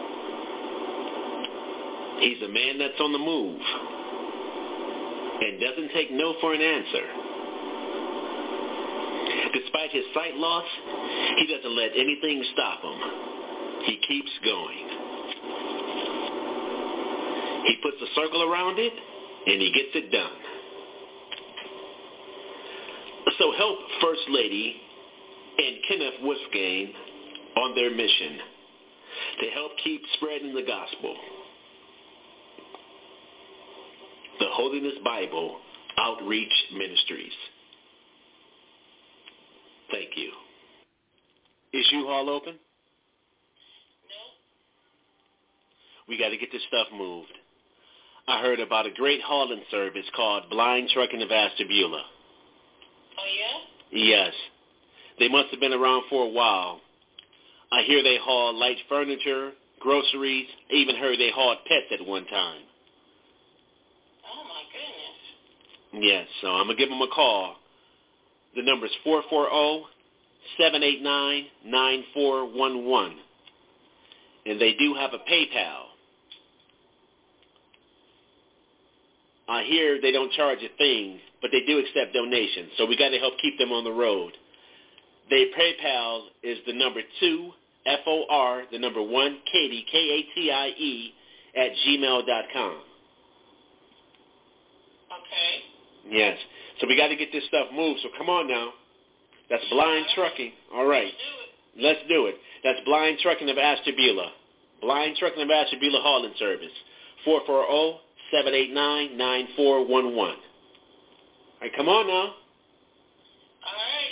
He's a man that's on the move and doesn't take no for an answer. Despite his sight loss, he doesn't let anything stop him. He keeps going. He puts a circle around it, and he gets it done. So help First Lady and Kenneth Wolfgang on their mission to help keep spreading the gospel. The Holiness Bible Outreach Ministries. Thank you. Is U-Haul open? No. We got to get this stuff moved. I heard about a great hauling service called Blind Trucking of Ashtabula. Oh, yeah? Yes. They must have been around for a while. I hear they haul light furniture, groceries. I even heard they hauled pets at one time. Oh, my goodness. Yes, so I'm going to give them a call. The number is 440-789-9411. And they do have a PayPal. I hear they don't charge a thing, but they do accept donations, so we got to help keep them on the road. Their PayPal is the number 2, FOR, the number 1, Katie, KATIE, @gmail.com. Okay. Yes. So we got to get this stuff moved, so come on now. That's Blind Trucking. All right. Let's do it. That's Blind Trucking of Ashtabula. Blind Trucking of Ashtabula Hauling Service. 440-789-9411. All right, come on now. All right.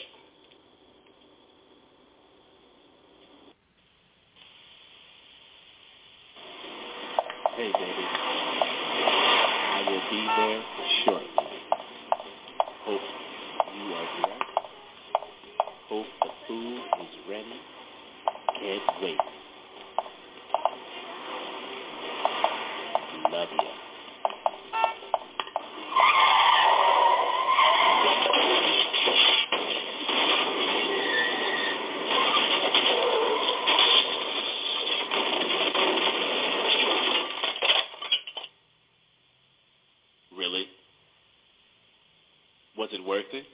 Hey, baby. I will be there shortly. Hope you are dressed. Hope the food is ready. Can't wait. Love you. Really? Was it worth it?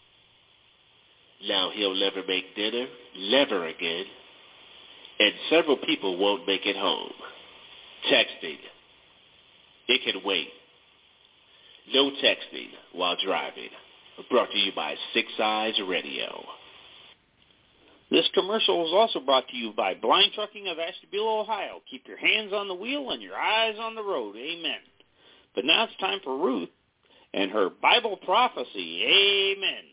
Now he'll never make dinner, never again. And several people won't make it home. Texting. It can wait. No texting while driving. Brought to you by Six Eyes Radio. This commercial is also brought to you by Blind Trucking of Ashtabula, Ohio. Keep your hands on the wheel and your eyes on the road. Amen. But now it's time for Ruth and her Bible prophecy. Amen.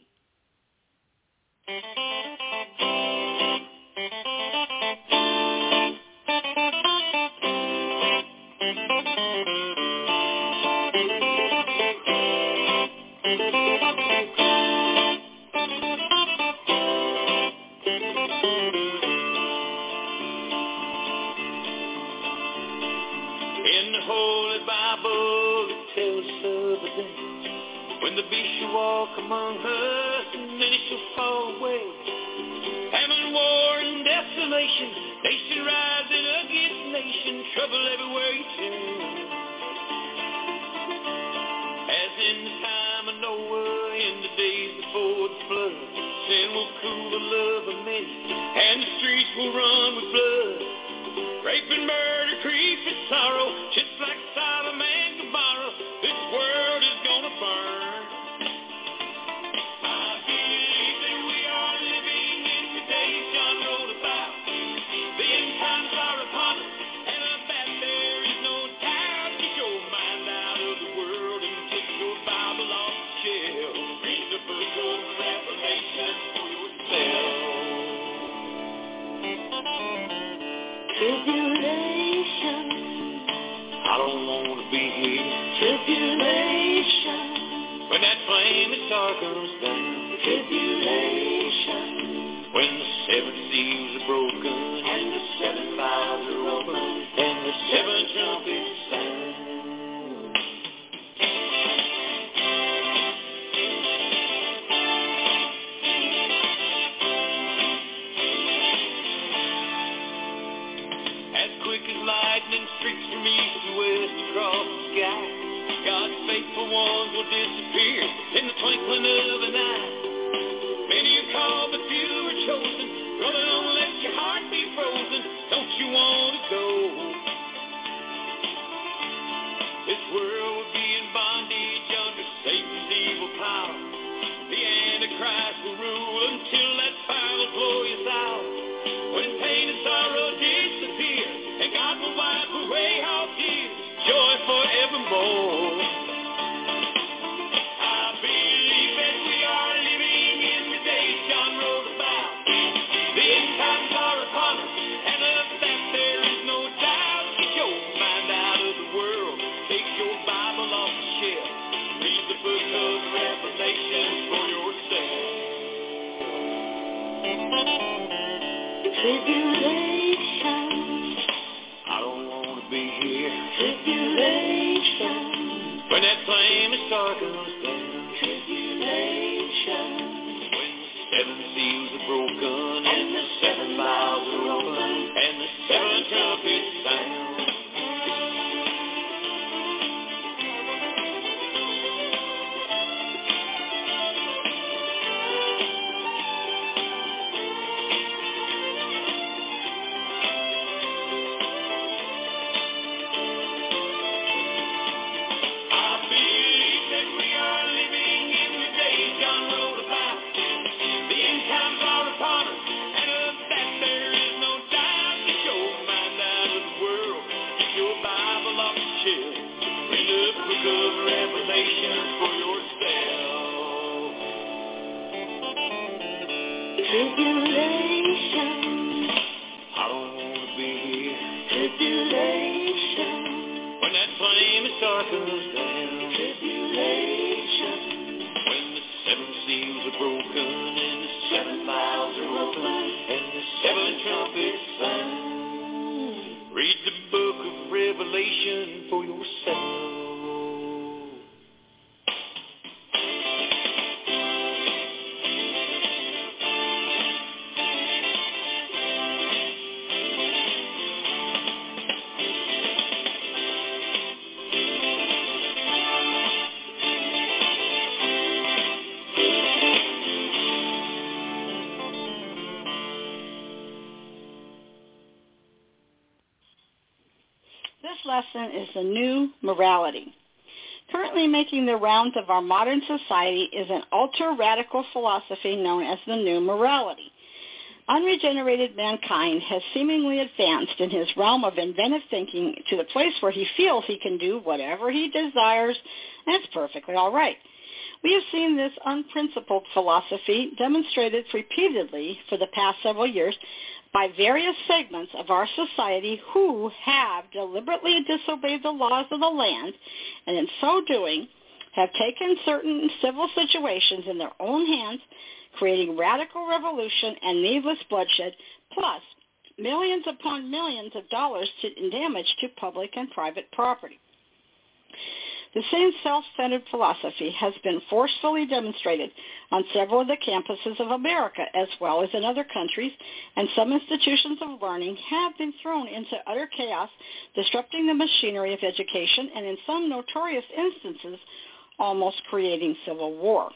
In the Holy Bible, it tells us of a day when the beast shall walk among us, and many shall fall away. Famine, war, and desolation, nation rising against nation, trouble everywhere you turn. As in the time of Noah, in the days before the flood, sin will cool the love of many, and the streets will run with blood. Rape and murder, grief and sorrow, just like Sodom and Gomorrah, this world is gonna burn. I believe that we are living in the days John wrote about. The end times are upon us, and of that there is no doubt. Get your mind out of the world and take your Bible off the shelf. Read the book of Revelation for yourself. Tribulation, I don't want to be here. Tribulation, when that flaming star comes down. Tribulation, when the seven seals are broken and the seven vials are open and the seven trumpets sound. As quick as lightning streaks from east to west across the sky, God's faithful ones will disappear in the twinkling of an eye. Many are called, but few are chosen. Brother, don't let your heart be frozen. Don't you want to go? This world will be in bondage under Satan's evil power. The Antichrist will rule until that fire will blow us out. When pain and sorrow disappear, and God will wipe away all tears, joy forevermore. I believe that we are living in the days John wrote about. The end times are upon us, and of that there is no doubt. Get your mind out of the world, take your Bible off the shelf, read the book of Revelation for yourself. Tribulation, I don't want to be here. Tribulation, when that flaming star comes down. Tribulation, when the seven seals are broken and the seven vials are open and the seven trumpets sound. Tribulation, I don't want to be here. Tribulation, when that flaming star comes down. Tribulation, when the seven seals are broken and the seven vials are open and the seven trumpets sound. Read the book of Revelation for yourself. This lesson is the new morality. Currently making the rounds of our modern society is an ultra-radical philosophy known as the new morality. Unregenerated mankind has seemingly advanced in his realm of inventive thinking to the place where he feels he can do whatever he desires, and it's perfectly all right. We have seen this unprincipled philosophy demonstrated repeatedly for the past several years by various segments of our society who have deliberately disobeyed the laws of the land, and in so doing have taken certain civil situations in their own hands, creating radical revolution and needless bloodshed, plus millions upon millions of dollars in damage to public and private property. The same self-centered philosophy has been forcefully demonstrated on several of the campuses of America, as well as in other countries, and some institutions of learning have been thrown into utter chaos, disrupting the machinery of education, and in some notorious instances, almost creating civil war.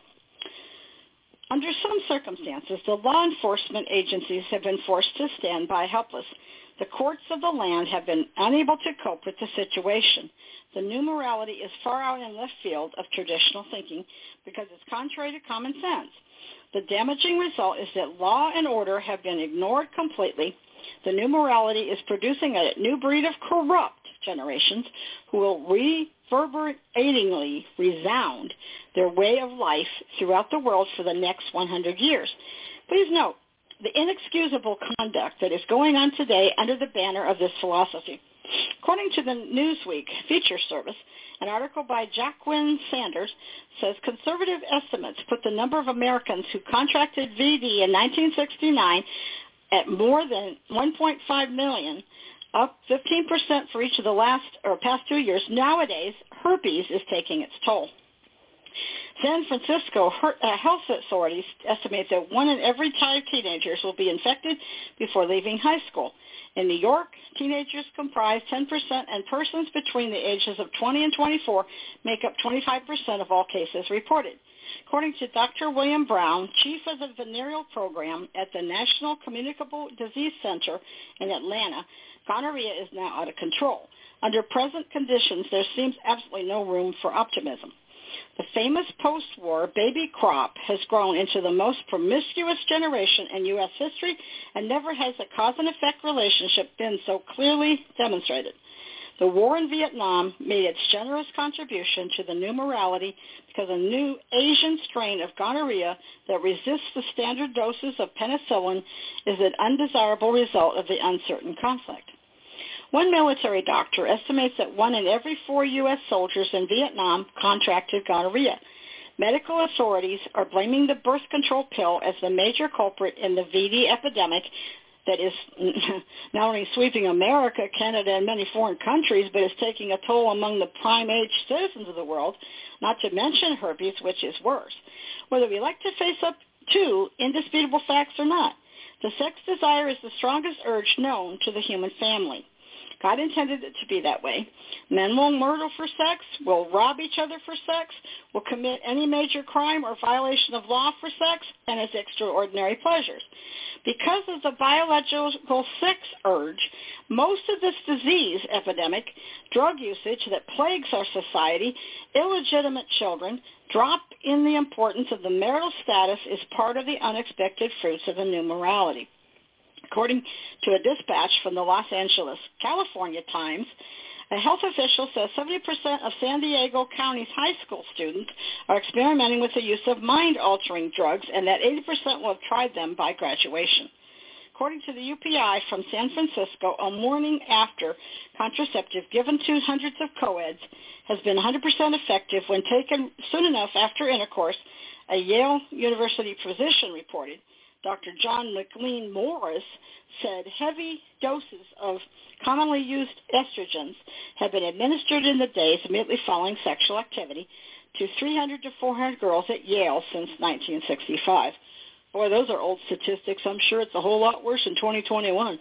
Under some circumstances, the law enforcement agencies have been forced to stand by helpless. The courts of the land have been unable to cope with the situation. The new morality is far out in left field of traditional thinking because it's contrary to common sense. The damaging result is that law and order have been ignored completely. The new morality is producing a new breed of corrupt generations who will reverberatingly resound their way of life throughout the world for the next 100 years. Please note the inexcusable conduct that is going on today under the banner of this philosophy. According to the Newsweek feature service, an article by Jacqueline Sanders says conservative estimates put the number of Americans who contracted VD in 1969 at more than 1.5 million, up 15% for each of the past 2 years. Nowadays, herpes is taking its toll. San Francisco health authorities estimate that 1 in every 5 teenagers will be infected before leaving high school. In New York, teenagers comprise 10%, and persons between the ages of 20 and 24 make up 25% of all cases reported. According to Dr. William Brown, chief of the venereal program at the National Communicable Disease Center in Atlanta, gonorrhea is now out of control. Under present conditions, there seems absolutely no room for optimism. The famous post-war baby crop has grown into the most promiscuous generation in U.S. history, and never has a cause and effect relationship been so clearly demonstrated. The war in Vietnam made its generous contribution to the new morality because a new Asian strain of gonorrhea that resists the standard doses of penicillin is an undesirable result of the uncertain conflict. One military doctor estimates that 1 in every 4 U.S. soldiers in Vietnam contracted gonorrhea. Medical authorities are blaming the birth control pill as the major culprit in the VD epidemic that is not only sweeping America, Canada, and many foreign countries, but is taking a toll among the prime-age citizens of the world, not to mention herpes, which is worse. Whether we like to face up to indisputable facts or not, the sex desire is the strongest urge known to the human family. God intended it to be that way. Men will murder for sex, will rob each other for sex, will commit any major crime or violation of law for sex, and its extraordinary pleasures. Because of the biological sex urge, most of this disease epidemic, drug usage that plagues our society, illegitimate children, drop in the importance of the marital status is part of the unexpected fruits of a new morality. According to a dispatch from the Los Angeles, California Times, a health official says 70% of San Diego County's high school students are experimenting with the use of mind-altering drugs, and that 80% will have tried them by graduation. According to the UPI from San Francisco, a morning after contraceptive given to hundreds of co-eds has been 100% effective when taken soon enough after intercourse, a Yale University physician reported. Dr. John McLean Morris said heavy doses of commonly used estrogens have been administered in the days immediately following sexual activity to 300 to 400 girls at Yale since 1965. Boy, those are old statistics. I'm sure it's a whole lot worse in 2021.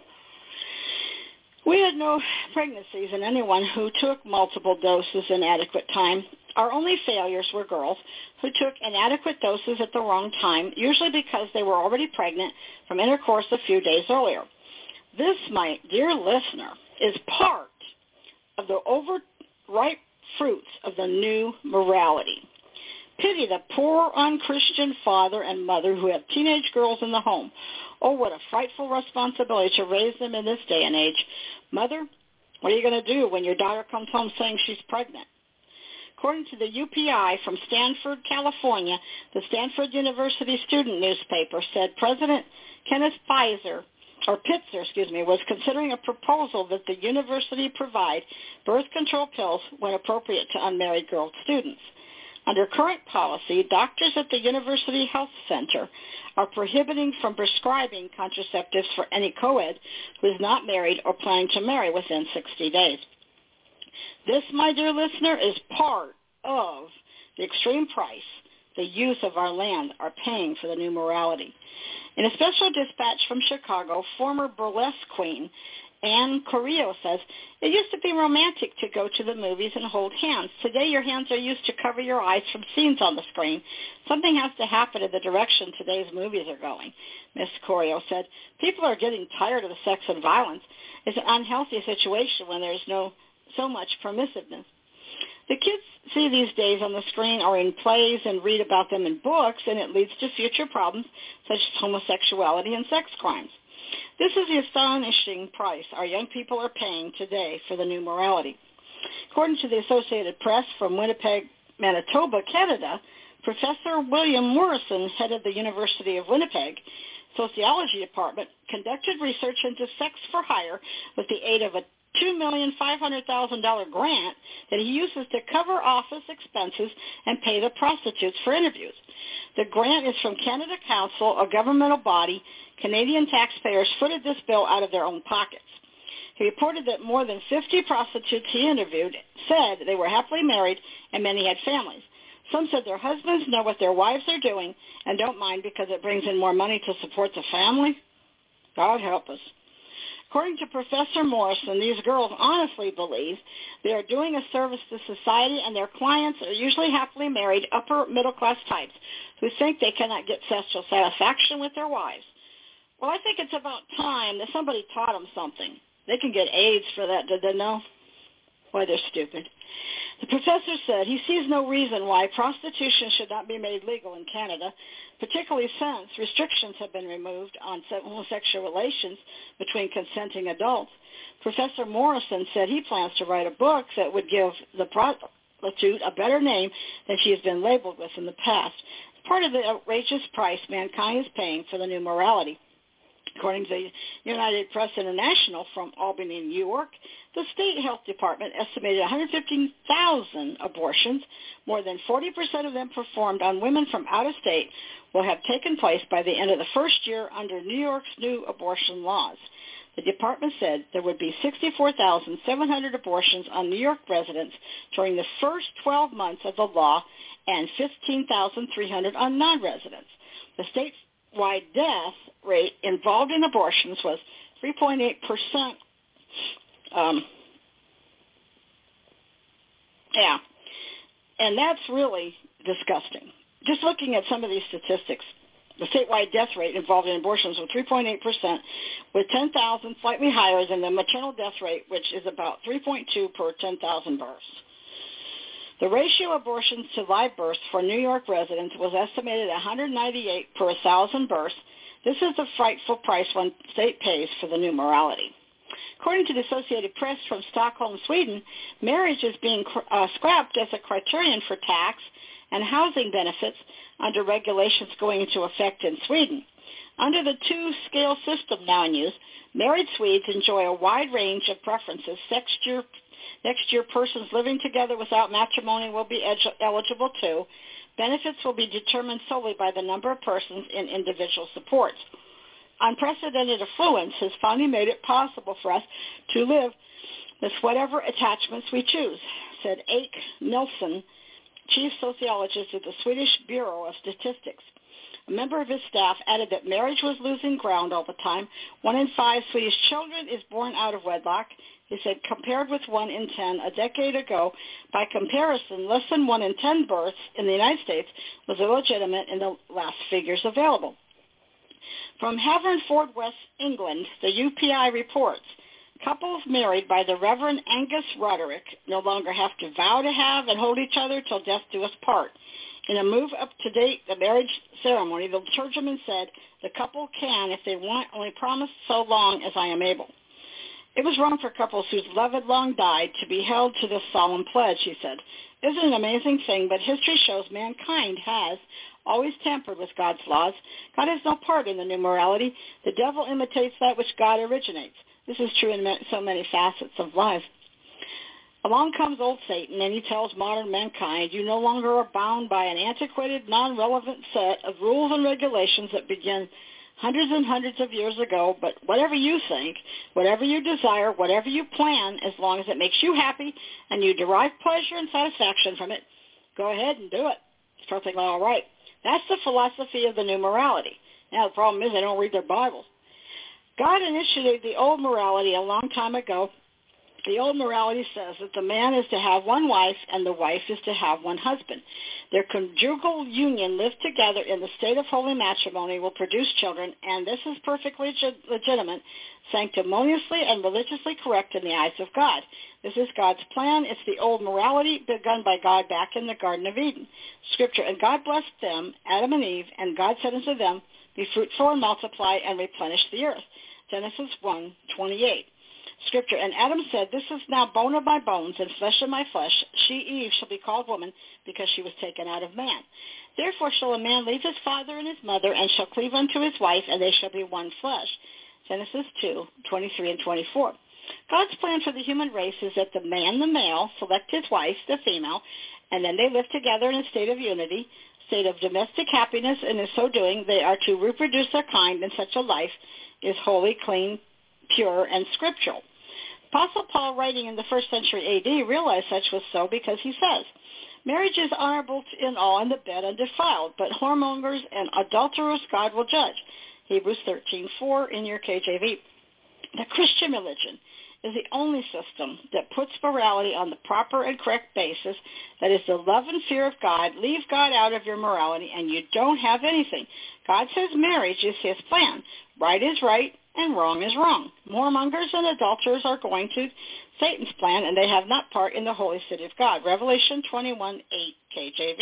We had no pregnancies in anyone who took multiple doses in adequate time. Our only failures were girls who took inadequate doses at the wrong time, usually because they were already pregnant from intercourse a few days earlier. This, my dear listener, is part of the overripe fruits of the new morality. Pity the poor, unchristian father and mother who have teenage girls in the home. Oh, what a frightful responsibility to raise them in this day and age. Mother, what are you going to do when your daughter comes home saying she's pregnant? According to the UPI from Stanford, California, the Stanford University student newspaper said President Kenneth Pitzer was considering a proposal that the university provide birth control pills when appropriate to unmarried girl students. Under current policy, doctors at the University Health Center are prohibiting from prescribing contraceptives for any co-ed who is not married or planning to marry within 60 days. This, my dear listener, is part of the extreme price the youth of our land are paying for the new morality. In a special dispatch from Chicago, former burlesque queen Anne Corrillo says, it used to be romantic to go to the movies and hold hands. Today your hands are used to cover your eyes from scenes on the screen. Something has to happen in the direction today's movies are going, Ms. Corrillo said. People are getting tired of the sex and violence. It's an unhealthy situation when there's so much permissiveness. The kids see these days on the screen or in plays and read about them in books, and it leads to future problems such as homosexuality and sex crimes. This is the astonishing price our young people are paying today for the new morality. According to the Associated Press from Winnipeg, Manitoba, Canada, Professor William Morrison, head of the University of Winnipeg Sociology Department, conducted research into sex for hire with the aid of a $2,500,000 grant that he uses to cover office expenses and pay the prostitutes for interviews. The grant is from Canada Council, a governmental body. Canadian taxpayers footed this bill out of their own pockets. He reported that more than 50 prostitutes he interviewed said they were happily married and many had families. Some said their husbands know what their wives are doing and don't mind because it brings in more money to support the family. God help us. According to Professor Morrison, these girls honestly believe they are doing a service to society, and their clients are usually happily married upper middle-class types who think they cannot get sexual satisfaction with their wives. Well, I think it's about time that somebody taught them something. They can get AIDS for that, did they know? Why, they're stupid. The professor said he sees no reason why prostitution should not be made legal in Canada, particularly since restrictions have been removed on homosexual relations between consenting adults. Professor Morrison said he plans to write a book that would give the prostitute a better name than she has been labeled with in the past. It's part of the outrageous price mankind is paying for the new morality. According to the United Press International from Albany, New York, the state health department estimated 115,000 abortions. More than 40% of them performed on women from out of state will have taken place by the end of the first year under New York's new abortion laws. The department said there would be 64,700 abortions on New York residents during the first 12 months of the law and 15,300 on non-residents. The statewide death rate involved in abortions was 3.8%. And that's really disgusting. Just looking at some of these statistics, the statewide death rate involved in abortions was 3.8%, with 10,000 slightly higher than the maternal death rate, which is about 3.2 per 10,000 births. The ratio of abortions to live births for New York residents was estimated at 198 per 1,000 births. This is the frightful price one state pays for the new morality. According to the Associated Press from Stockholm, Sweden, marriage is being scrapped as a criterion for tax and housing benefits under regulations going into effect in Sweden. Under the two-scale system now in use, married Swedes enjoy a wide range of preferences. Next year, persons living together without matrimony will be eligible too. Benefits will be determined solely by the number of persons in individual supports. Unprecedented affluence has finally made it possible for us to live with whatever attachments we choose, said Ake Nilsson, chief sociologist at the Swedish Bureau of Statistics. A member of his staff added that marriage was losing ground all the time. 1 in 5 Swedish children is born out of wedlock. He said, compared with 1 in 10 a decade ago, by comparison, less than 1 in 10 births in the United States was illegitimate in the last figures available. From Haverford, West England, the UPI reports, couples married by the Reverend Angus Roderick no longer have to vow to have and hold each other till death do us part. In a move up to date the marriage ceremony, the clergyman said, the couple can, if they want, only promise so long as I am able. It was wrong for couples whose love had long died to be held to this solemn pledge, he said. Isn't it an amazing thing? But history shows mankind has always tampered with God's laws. God has no part in the new morality. The devil imitates that which God originates. This is true in so many facets of life. Along comes old Satan, and he tells modern mankind, you no longer are bound by an antiquated, non-relevant set of rules and regulations that begin hundreds and hundreds of years ago, but whatever you think, whatever you desire, whatever you plan, as long as it makes you happy and you derive pleasure and satisfaction from it, go ahead and do it. It's perfectly all right. That's the philosophy of the new morality. Now, the problem is they don't read their Bibles. God initiated the old morality a long time ago. The old morality says that the man is to have one wife and the wife is to have one husband. Their conjugal union lived together in the state of holy matrimony will produce children, and this is perfectly legitimate, sanctimoniously and religiously correct in the eyes of God. This is God's plan. It's the old morality begun by God back in the Garden of Eden. Scripture, and God blessed them, Adam and Eve, and God said unto them, be fruitful and multiply and replenish the earth. Genesis 1:28. Scripture, and Adam said, this is now bone of my bones and flesh of my flesh. She, Eve, shall be called woman because she was taken out of man. Therefore shall a man leave his father and his mother and shall cleave unto his wife, and they shall be one flesh. Genesis 2:23 and 24. God's plan for the human race is that the man, the male, select his wife, the female, and then they live together in a state of unity, state of domestic happiness, and in so doing they are to reproduce their kind, and such a life is holy, clean, pure, and scriptural. Apostle Paul, writing in the 1st century A.D., realized such was so because he says, marriage is honorable in all, and the bed undefiled, but whoremongers and adulterers God will judge. Hebrews 13:4 in your KJV. The Christian religion is the only system that puts morality on the proper and correct basis. That is the love and fear of God. Leave God out of your morality, and you don't have anything. God says marriage is his plan. Right is right, and wrong is wrong. Whoremongers and adulterers are going to Satan's plan, and they have not part in the holy city of God. Revelation 21:8 KJV.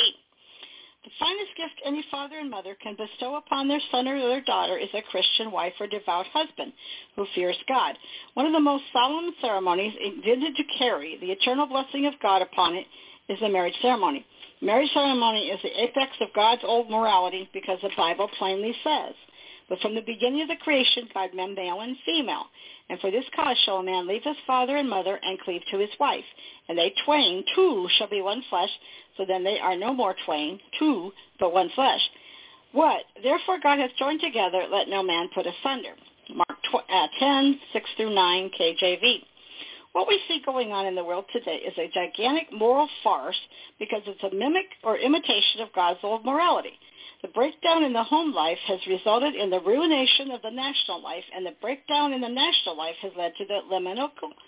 The finest gift any father and mother can bestow upon their son or their daughter is a Christian wife or devout husband who fears God. One of the most solemn ceremonies intended to carry the eternal blessing of God upon it is the marriage ceremony. Marriage ceremony is the apex of God's old morality because the Bible plainly says, but from the beginning of the creation, God made male and female. And for this cause shall a man leave his father and mother and cleave to his wife. And they twain, two, shall be one flesh. So then they are no more twain, two, but one flesh. What? Therefore God hath joined together, let no man put asunder. Mark 10:6-9 KJV. What we see going on in the world today is a gigantic moral farce because it's a mimic or imitation of God's old morality. The breakdown in the home life has resulted in the ruination of the national life, and the breakdown in the national life has led to the elemental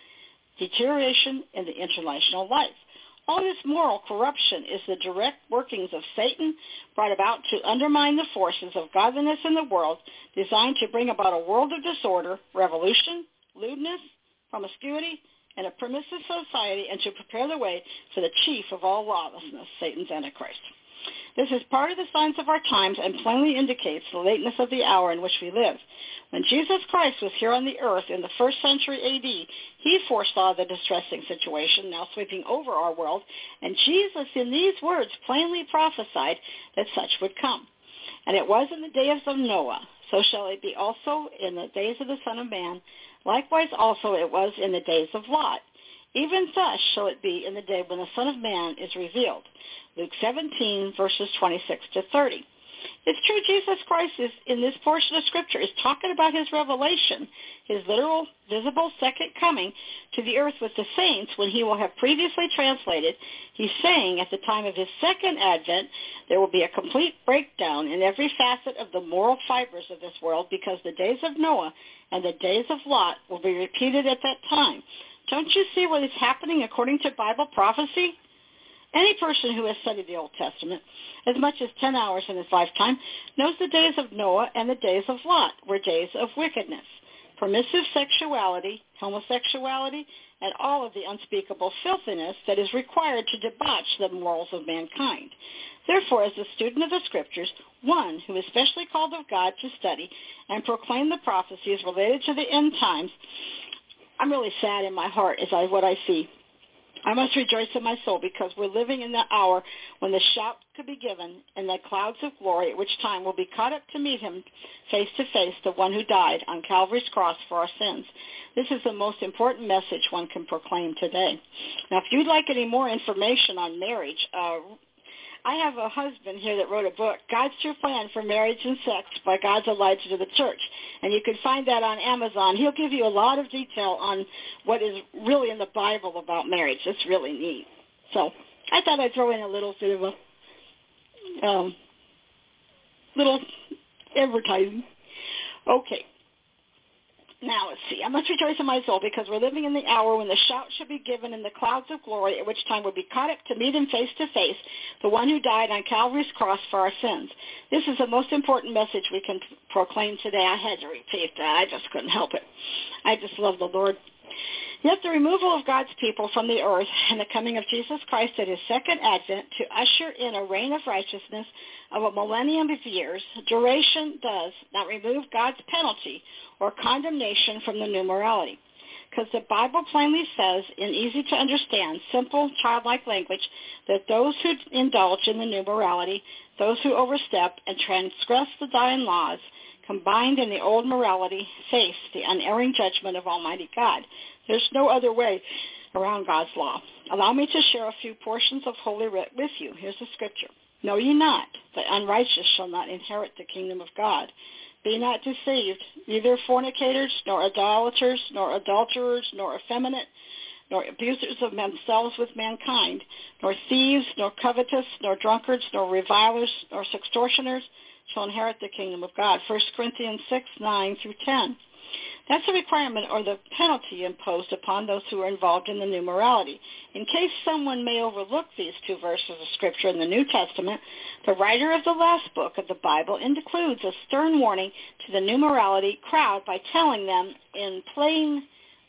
deterioration in the international life. All this moral corruption is the direct workings of Satan brought about to undermine the forces of godliness in the world, designed to bring about a world of disorder, revolution, lewdness, promiscuity, and a permissive society, and to prepare the way for the chief of all lawlessness, Satan's Antichrist. This is part of the signs of our times and plainly indicates the lateness of the hour in which we live. When Jesus Christ was here on the earth in the 1st century A.D., he foresaw the distressing situation now sweeping over our world, and Jesus in these words plainly prophesied that such would come. And it was in the days of Noah, so shall it be also in the days of the Son of Man. Likewise also it was in the days of Lot. Even thus shall it be in the day when the Son of Man is revealed. Luke 17, verses 26-30. It's true Jesus Christ is, in this portion of Scripture, is talking about his revelation, his literal, visible second coming to the earth with the saints when he will have previously translated. He's saying at the time of his second advent, there will be a complete breakdown in every facet of the moral fibers of this world because the days of Noah and the days of Lot will be repeated at that time. Don't you see what is happening according to Bible prophecy? Any person who has studied the Old Testament as much as 10 hours in his lifetime knows the days of Noah and the days of Lot were days of wickedness, permissive sexuality, homosexuality, and all of the unspeakable filthiness that is required to debauch the morals of mankind. Therefore, as a student of the Scriptures, one who is specially called of God to study and proclaim the prophecies related to the end times, I'm really sad in my heart as what I see. I must rejoice in my soul because we're living in the hour when the shout could be given in the clouds of glory, at which time we'll be caught up to meet him face to face, the one who died on Calvary's cross for our sins. This is the most important message one can proclaim today. Now, if you'd like any more information on marriage, I have a husband here that wrote a book, God's True Plan for Marriage and Sex by God's Elijah to the Church. And you can find that on Amazon. He'll give you a lot of detail on what is really in the Bible about marriage. It's really neat. So I thought I'd throw in a little bit of a little advertising. Okay. Now, let's see. I must rejoice in my soul because we're living in the hour when the shout should be given in the clouds of glory, at which time we'll be caught up to meet him face to face, the one who died on Calvary's cross for our sins. This is the most important message we can proclaim today. I had to repeat that. I just couldn't help it. I just love the Lord. Yet the removal of God's people from the earth and the coming of Jesus Christ at his second advent to usher in a reign of righteousness of a millennium of years, duration does not remove God's penalty or condemnation from the new morality. Because the Bible plainly says in easy-to-understand, simple, childlike language that those who indulge in the new morality, those who overstep and transgress the dying laws, combined in the old morality, face the unerring judgment of Almighty God. There's no other way around God's law. Allow me to share a few portions of Holy Writ with you. Here's the scripture. Know ye not that unrighteous shall not inherit the kingdom of God? Be not deceived, neither fornicators, nor idolaters, nor adulterers, nor effeminate, nor abusers of themselves with mankind, nor thieves, nor covetous, nor drunkards, nor revilers, nor extortioners shall inherit the kingdom of God. 1 Corinthians 6, 9 through 10. That's the requirement or the penalty imposed upon those who are involved in the new morality. In case someone may overlook these two verses of Scripture in the New Testament, the writer of the last book of the Bible includes a stern warning to the new morality crowd by telling them in plain,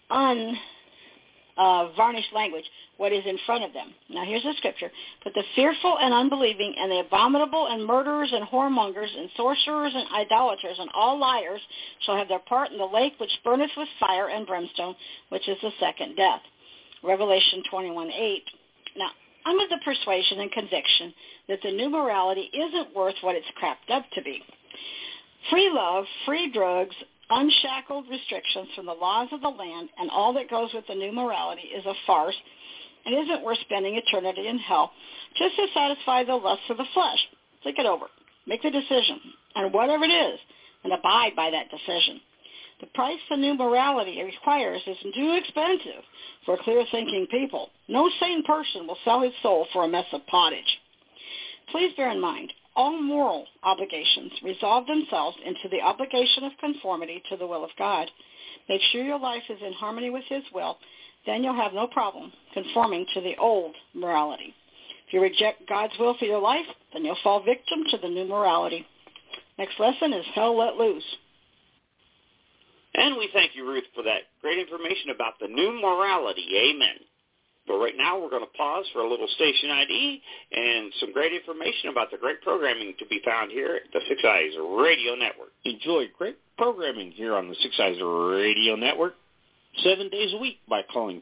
varnished language what is in front of them. Now here's the scripture. But the fearful and unbelieving and the abominable and murderers and whoremongers and sorcerers and idolaters and all liars shall have their part in the lake which burneth with fire and brimstone, which is the second death. Revelation 21:8. Now, I'm of the persuasion and conviction that the new morality isn't worth what it's cracked up to be. Free love, free drugs, unshackled restrictions from the laws of the land, and all that goes with the new morality is a farce and isn't worth spending eternity in hell just to satisfy the lusts of the flesh. Think it over. Make the decision, and whatever it is, and abide by that decision. The price the new morality requires is too expensive for clear-thinking people. No sane person will sell his soul for a mess of pottage. Please bear in mind, all moral obligations resolve themselves into the obligation of conformity to the will of God. Make sure your life is in harmony with his will. Then you'll have no problem conforming to the old morality. If you reject God's will for your life, then you'll fall victim to the new morality. Next lesson is Hell Let Loose. And we thank you, Ruth, for that great information about the new morality. Amen. But right now we're going to pause for a little station ID and some great information about the great programming to be found here at the Six Eyes Radio Network. Enjoy great programming here on the Six Eyes Radio Network 7 days a week by calling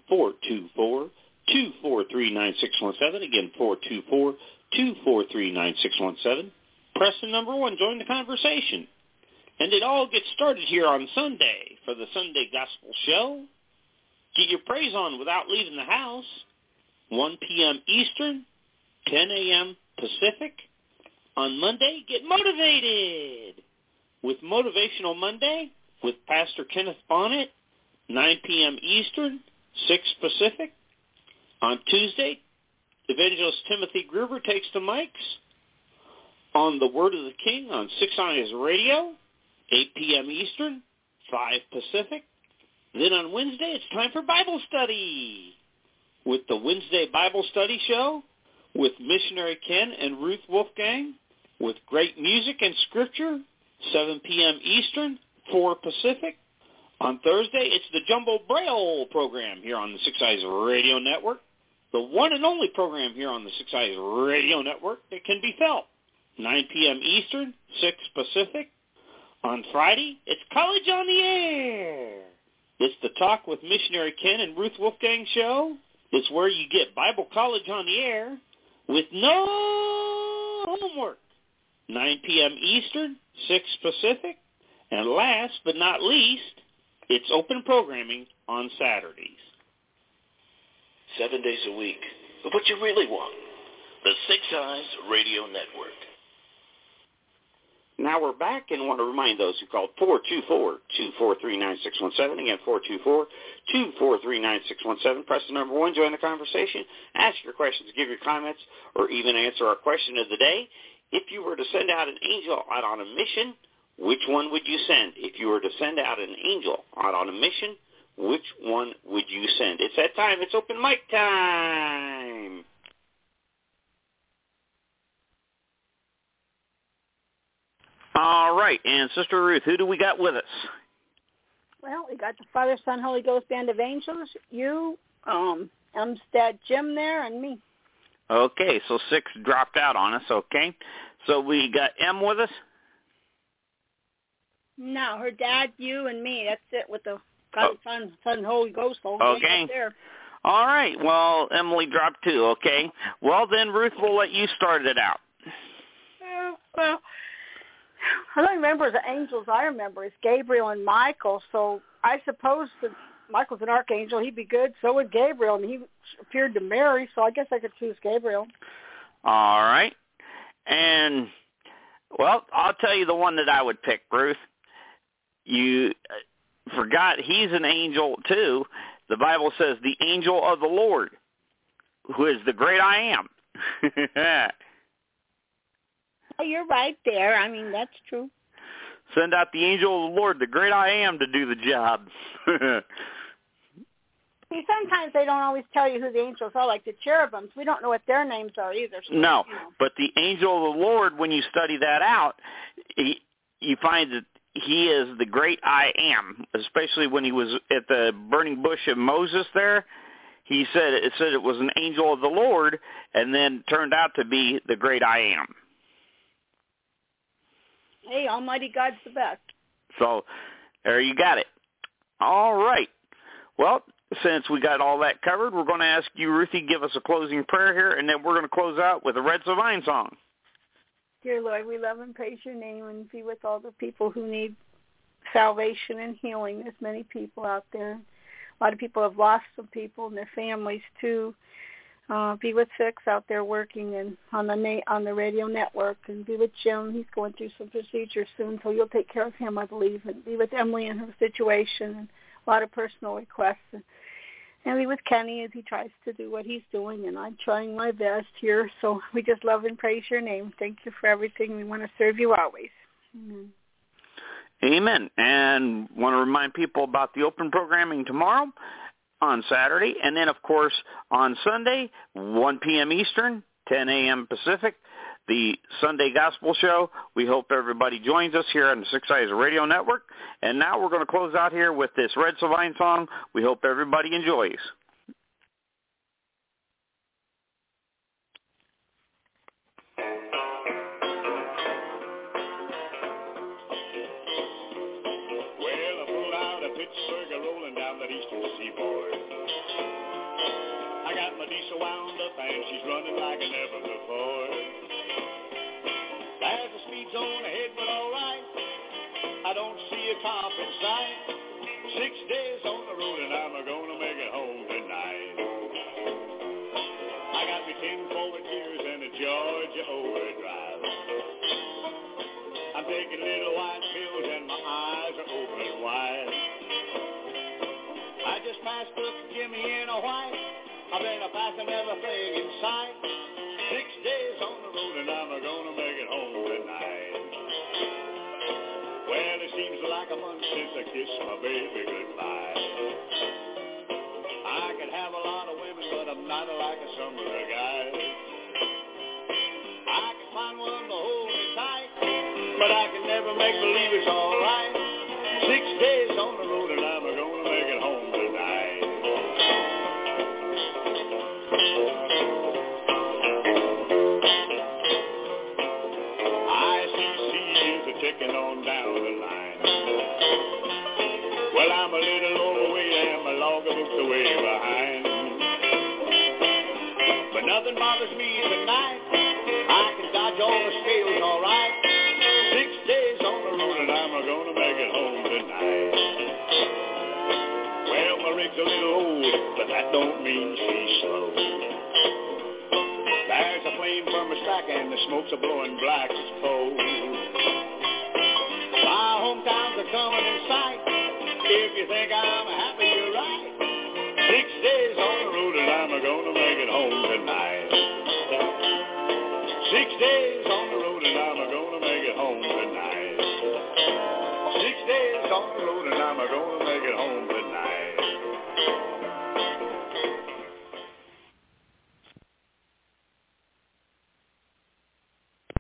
424-243-9617. Again, 424-243-9617. Press the number 1. Join the conversation. And it all gets started here on Sunday for the Sunday Gospel Show. Get your praise on without leaving the house. 1 p.m. Eastern, 10 a.m. Pacific. On Monday, get motivated with Motivational Monday with Pastor Kenneth Bonnet, 9 p.m. Eastern, 6 Pacific. On Tuesday, Evangelist Timothy Gruber takes the mics on the Word of the King on Six Eyes Radio, 8 p.m. Eastern, 5 Pacific. Then on Wednesday, it's time for Bible study with the Wednesday Bible Study Show with Missionary Ken and Ruth Wolfgang with great music and scripture, 7 p.m. Eastern, 4 Pacific. On Thursday, it's the Jumbo Braille program here on the Six Eyes Radio Network, the one and only program here on the Six Eyes Radio Network that can be felt, 9 p.m. Eastern, 6 Pacific. On Friday, it's College on the Air. It's the Talk with Missionary Ken and Ruth Wolfgang show. It's where you get Bible College on the Air with no homework. 9 p.m. Eastern, 6 Pacific. And last but not least, it's open programming on Saturdays. 7 days a week. But what you really want? The Six Eyes Radio Network. Now we're back and want to remind those who called 424-243-9617. Again, 424-243-9617. Press the number 1, join the conversation, ask your questions, give your comments, or even answer our question of the day. If you were to send out an angel out on a mission, which one would you send? If you were to send out an angel out on a mission, which one would you send? It's that time. It's open mic time. All right, and Sister Ruth, who do we got with us? Well, we got the Father, Son, Holy Ghost Band of Angels, you, M's dad Jim there, and me. Okay, so 6 dropped out on us, okay. So we got M with us? No, her dad, you, and me. That's it with the God, Son, Holy Ghost. Okay. There. All right, well, Emily dropped 2, okay. Well, then, Ruth, we'll let you start it out. Well, I don't remember the angels I remember. It's Gabriel and Michael, so I suppose that Michael's an archangel. He'd be good. So would Gabriel, and he appeared to Mary, so I guess I could choose Gabriel. All right. And, well, I'll tell you the one that I would pick, Ruth. You forgot he's an angel, too. The Bible says the angel of the Lord, who is the great I am. Oh, you're right there. I mean, that's true. Send out the angel of the Lord, the great I am, to do the job. See, sometimes they don't always tell you who the angels are, like the cherubims. We don't know what their names are either. So, no, but the angel of the Lord, when you study that out, you find that he is the great I am, especially when he was at the burning bush of Moses there. It said it was an angel of the Lord, and then turned out to be the great I am. Hey, Almighty God's the best. So there you got it. All right. Well, since we got all that covered, we're going to ask you, Ruthie, give us a closing prayer here, and then we're going to close out with a Red Savine song. Dear Lord, we love and praise your name and be with all the people who need salvation and healing. There's many people out there. A lot of people have lost some people and their families, too. Be with Six out there working and on the radio network, and be with Jim. He's going through some procedures soon, so you'll take care of him, I believe. And be with Emily and her situation, and a lot of personal requests. And be with Kenny as he tries to do what he's doing, and I'm trying my best here. So we just love and praise your name. Thank you for everything. We want to serve you always. Amen. Amen. And want to remind people about the open programming tomorrow on Saturday, and then, of course, on Sunday, 1 p.m. Eastern, 10 a.m. Pacific, the Sunday Gospel Show. We hope everybody joins us here on the Six Eyes Radio Network. And now we're going to close out here with this Red Savine song. We hope everybody enjoys. Well, I pulled out of Pittsburgh, rolling down that eastern seaboard. I got my diesel wound up and she's running like never before. There's a speed zone ahead, but all right. I don't see a cop in sight. 6 days on the road and I'm gonna make it home tonight. I got me 10 forward gears and a Georgia overdrive. I'm taking little white pills and my eyes are open wide. I just passed up Jimmy in a white. I've been passing everything in sight. 6 days on the road and I'm gonna make it home tonight. Well, it seems like a month since I kissed my baby goodbye. I could have a lot of women, but I'm not like some of the guys. I can find one to hold me tight, but I can never make believe it's all right. 6 days on the road and I'm gonna make it home tonight. Ticking on down the line. Well, I'm a little overweight and my logbook's way behind. But nothing bothers me tonight. I can dodge all the scales all right. 6 days on the road and I'm gonna make it home tonight. Well, my rig's a little old, but that don't mean she's slow. There's a flame from my stack and the smoke's a blowing black as coal. My hometowns are coming in sight. If you think I'm happy, you're right. 6 days on the road and I'm gonna make it home tonight. 6 days on the road and I'm gonna make it home tonight. Hey, it's on the road and I'm gonna make it home.